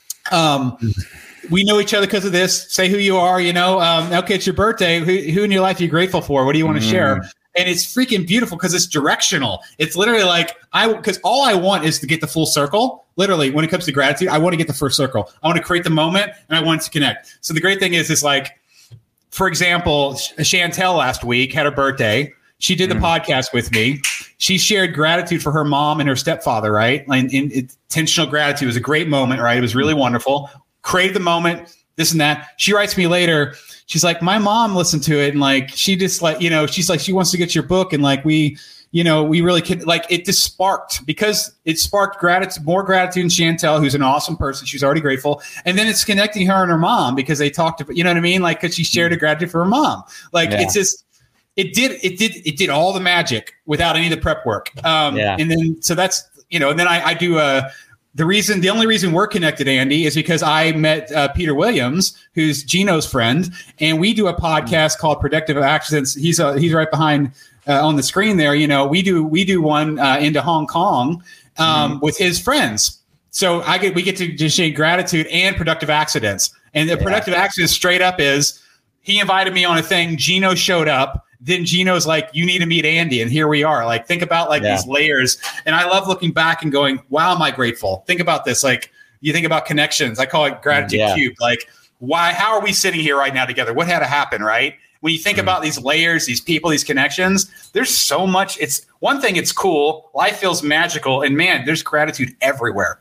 Um. We know each other because of this. Say who you are, you know. Um, okay, it's your birthday. Who, who in your life are you grateful for? What do you want to mm. share? And it's freaking beautiful because it's directional. It's literally like I because all I want is to get the full circle. Literally, when it comes to gratitude, I want to get the first circle. I want to create the moment and I want it to connect. So the great thing is, is like, for example, Chantel last week had her birthday. She did the mm. podcast with me. She shared gratitude for her mom and her stepfather, right? Like, in, in, intentional gratitude was a great moment, right? It was really wonderful. Created the moment, this and that. She writes me later. She's like, my mom listened to it and like, she just like, you know, she's like, she wants to get your book. And like, we, you know, we really could like, it just sparked because it sparked gratitude, more gratitude in Chantel, who's an awesome person. She's already grateful. And then it's connecting her and her mom because they talked about, you know what I mean? Like, cause she shared a gratitude for her mom. Like yeah. it's just, it did, it did, it did all the magic without any of the prep work. Um, yeah. And then, so that's, you know, and then I, I do a, The reason, the only reason we're connected, Andy, is because I met uh, Peter Williams, who's Gino's friend, and we do a podcast called Productive Accidents. He's uh, he's right behind uh, on the screen there. You know, we do we do one uh, into Hong Kong um, mm-hmm. with his friends. So I get we get to just share gratitude and productive accidents. And the yeah. productive accidents straight up is he invited me on a thing. Gino showed up. Then Gino's like, you need to meet Andy. And here we are. Like, think about like yeah. these layers. And I love looking back and going, wow, am I grateful? Think about this. Like, you think about connections. I call it gratitude yeah. cubed. Like, why, how are we sitting here right now together? What had to happen, right? When you think mm. about these layers, these people, these connections, there's so much. It's one thing, it's cool. Life feels magical. And man, there's gratitude everywhere.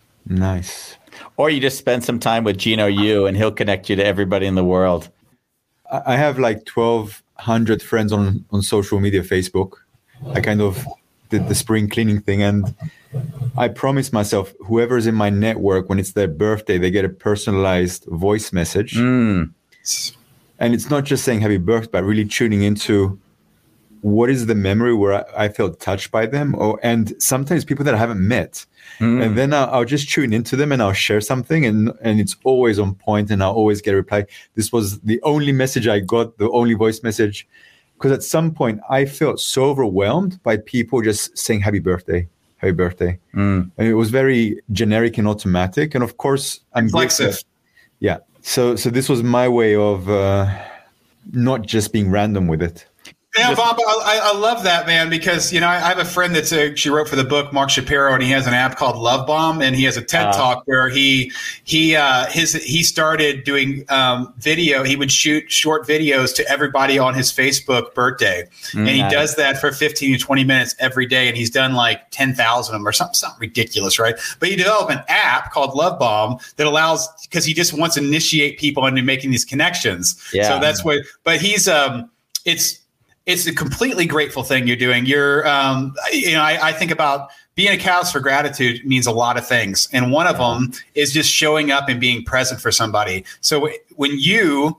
Nice. Or you just spend some time with Gino Yu and he'll connect you to everybody in the world. I have like twelve hundred friends on, on social media, Facebook. I kind of did the spring cleaning thing. And I promised myself, whoever's in my network, when it's their birthday, they get a personalized voice message. Mm. And it's not just saying happy birthday, but really tuning into what is the memory where I, I felt touched by them. Or, and sometimes people that I haven't met. Mm. And then I'll, I'll just tune into them and I'll share something and, and it's always on point and I'll always get a reply. This was the only message I got, the only voice message. Because at some point I felt so overwhelmed by people just saying happy birthday, happy birthday. Mm. And it was very generic and automatic. And of course, I'm reflexive. Yeah. So, so this was my way of uh, not just being random with it. Yeah, Bob, I, I love that, man, because, you know, I, I have a friend that's a, she wrote for the book, Mark Shapiro, and he has an app called Love Bomb, and he has a TED uh, Talk where he he uh, his he started doing um, video. He would shoot short videos to everybody on his Facebook birthday, mm, and he nice. does that for fifteen to twenty minutes every day, and he's done like ten thousand of them or something, something ridiculous, right? But he developed an app called Love Bomb that allows, because he just wants to initiate people into making these connections. Yeah. So that's what, but he's, um, it's, it's a completely grateful thing you're doing. You're, um, you know, I, I think about being a catalyst for gratitude means a lot of things. And one of them is just showing up and being present for somebody. So when you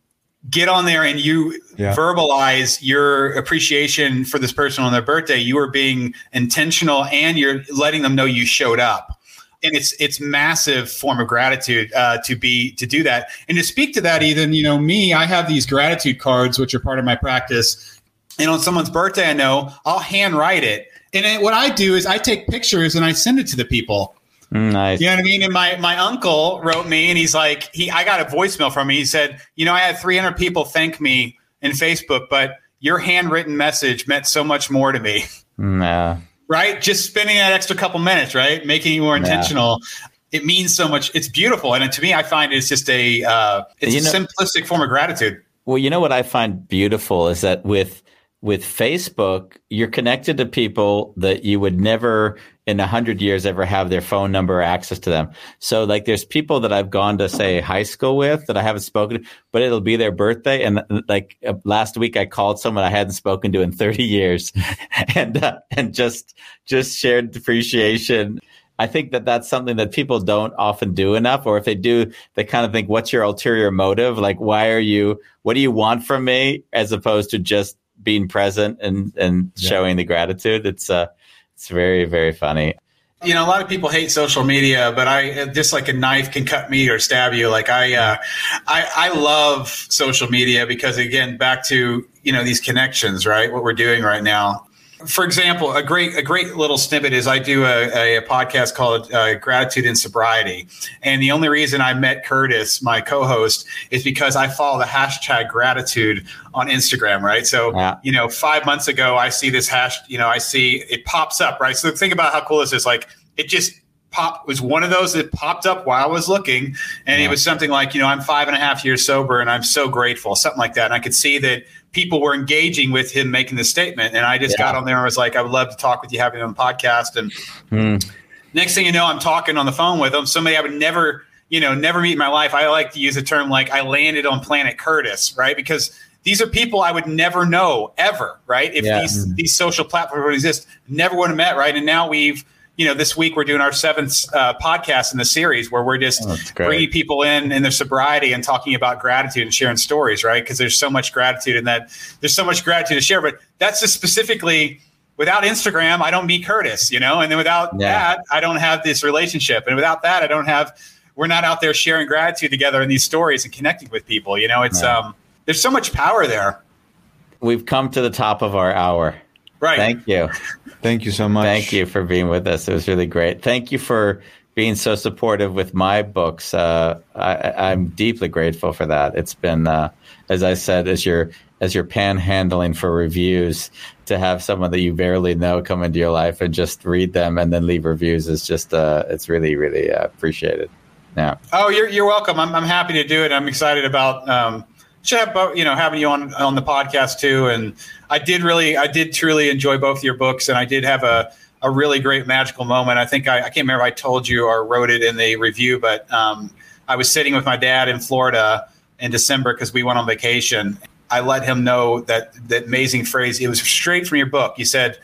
get on there and you yeah. verbalize your appreciation for this person on their birthday, you are being intentional and you're letting them know you showed up. And it's it's massive form of gratitude uh, to be to do that. And to speak to that, Ethan, you know, me, I have these gratitude cards, which are part of my practice. And on someone's birthday, I know I'll handwrite it. And it, what I do is I take pictures and I send it to the people. Nice. You know what I mean? And my my uncle wrote me and he's like, he I got a voicemail from him. He said, you know, I had three hundred people thank me in Facebook, but your handwritten message meant so much more to me. Nah. Right? Just spending that extra couple minutes, right? Making it more intentional. Yeah. It means so much. It's beautiful. And to me, I find it's just a, uh, it's you a know, simplistic form of gratitude. Well, you know what I find beautiful is that with, with Facebook, you're connected to people that you would never in a hundred years ever have their phone number or access to them. So like there's people that I've gone to say high school with that I haven't spoken to, but it'll be their birthday. And like uh, last week I called someone I hadn't spoken to in thirty years and, uh, and just, just shared appreciation. I think that that's something that people don't often do enough, or if they do, they kind of think, what's your ulterior motive? Like, why are you, what do you want from me? As opposed to just being present and, and yeah. showing the gratitude. It's, uh, It's very, very funny. You know, a lot of people hate social media, but I just like a knife can cut me or stab you. Like I, uh, I, I love social media because, again, back to, you know, these connections, right? What we're doing right now. For example, a great a great little snippet is I do a, a podcast called uh, Gratitude in Sobriety. And the only reason I met Curtis, my co-host, is because I follow the hashtag gratitude on Instagram, right? So, yeah. you know, five months ago, I see this hash, you know, I see it pops up, right? So think about how cool this is. Like it just popped, was one of those that popped up while I was looking. And yeah. it was something like, you know, I'm five and a half years sober and I'm so grateful, something like that. And I could see that people were engaging with him making this statement. And I just yeah. got on there and was like, I would love to talk with you, having you on the podcast. And mm. next thing you know, I'm talking on the phone with him, somebody I would never, you know, never meet in my life. I like to use a term like I landed on planet Curtis, right? Because these are people I would never know ever, right? If yeah. these, mm. these social platforms would exist, never would have met, right? And now we've, you know, this week we're doing our seventh uh, podcast in the series where we're just oh, bringing people in in their sobriety and talking about gratitude and sharing stories, right? Because there's so much gratitude in that. There's so much gratitude to share, but that's just specifically without Instagram, I don't meet Curtis, you know, and then without yeah. that, I don't have this relationship. And without that, I don't have, we're not out there sharing gratitude together in these stories and connecting with people. You know, it's, yeah. um, there's so much power there. We've come to the top of our hour. Right. Thank you. Thank you so much. Thank you for being with us. It was really great. Thank you for being so supportive with my books. Uh, I, I'm deeply grateful for that. It's been, uh, as I said, as you're, as you're panhandling for reviews, to have someone that you barely know come into your life and just read them and then leave reviews is just, uh, it's really, really uh, appreciated. Yeah. Oh, you're you're welcome. I'm I'm happy to do it. I'm excited about. Um, Should have, you know, having you on on the podcast too, and I did really, I did truly enjoy both of your books, and I did have a, a really great magical moment. I think I, I can't remember if I told you or wrote it in the review, but um, I was sitting with my dad in Florida in December because we went on vacation. I let him know that that amazing phrase. It was straight from your book. You said,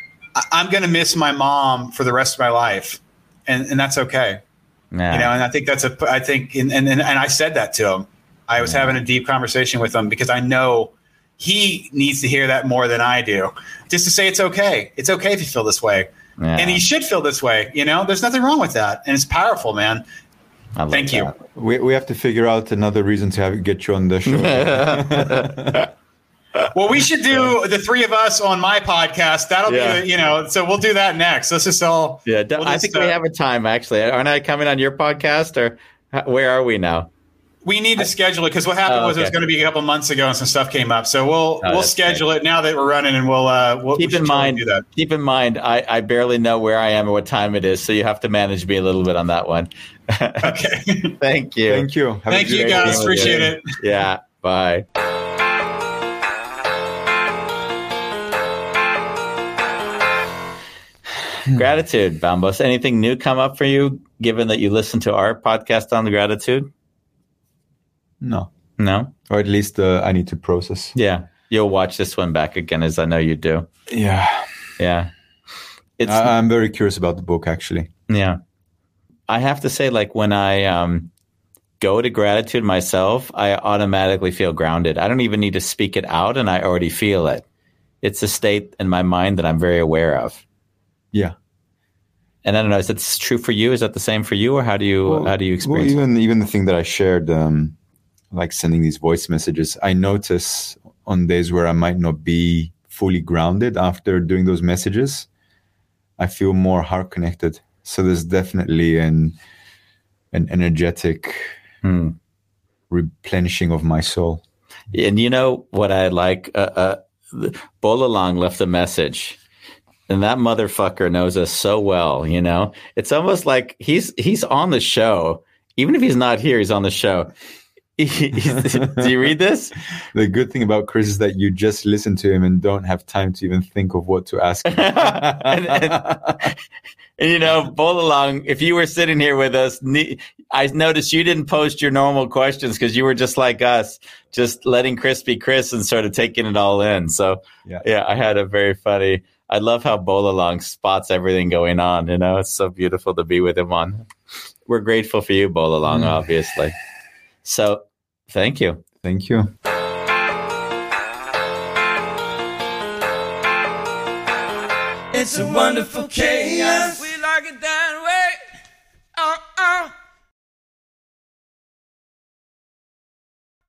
"I'm going to miss my mom for the rest of my life," and and that's okay. Nah. You know, and I think that's a, I think, and and and I said that to him. I was having a deep conversation with him because I know he needs to hear that more than I do. Just to say it's okay. It's okay if you feel this way. Yeah. And you should feel this way. You know, there's nothing wrong with that. And it's powerful, man. Thank you. That. We we have to figure out another reason to have get you on the show. Well, we should do the three of us on my podcast. That'll yeah. be, you know, so we'll do that next. Let's just all. Yeah, we'll I just, think uh, we have a time, actually. Aren't I coming on your podcast, or where are we now? We need to schedule it because what happened oh, okay. was it was going to be a couple months ago and some stuff came up. So we'll oh, we'll schedule great. it now that we're running, and we'll uh we'll keep we in mind do that. Keep in mind, I, I barely know where I am or what time it is, so you have to manage me a little bit on that one. Okay. Thank you. Thank you. Have Thank you, guys. Appreciate it. Yeah. Bye. Gratitude, Bambos. Anything new come up for you, given that you listen to our podcast on the gratitude? No. No? Or at least uh, I need to process. Yeah. you'll watch this one back again, as I know you do. Yeah. Yeah. It's, I, I'm very curious about the book, actually. Yeah. I have to say, like, when I um, go to gratitude myself, I automatically feel grounded. I don't even need to speak it out, and I already feel it. It's a state in my mind that I'm very aware of. Yeah. And I don't know, is that true for you? Is that the same for you, or how do you Well, how do you experience well, it? even even the thing that I shared, um, like sending these voice messages, I notice on days where I might not be fully grounded after doing those messages, I feel more heart connected. So there's definitely an an energetic Hmm. replenishing of my soul. And you know what I like? Uh, uh, Bolalang left a message. And that motherfucker knows us so well, you know? It's almost like he's he's on the show. Even if he's not here, he's on the show. He, do you read this? The good thing about Chris is that you just listen to him and don't have time to even think of what to ask him. and, and, and, you know, Bolalang, if you were sitting here with us, I noticed you didn't post your normal questions because you were just like us, just letting Chris be Chris and sort of taking it all in. So, Yeah. yeah, I had a very funny... I love how Bolalang spots everything going on. You know, it's so beautiful to be with him on. We're grateful for you, Bolalang, Mm. obviously. So, thank you. Thank you. It's a wonderful chaos. We like it that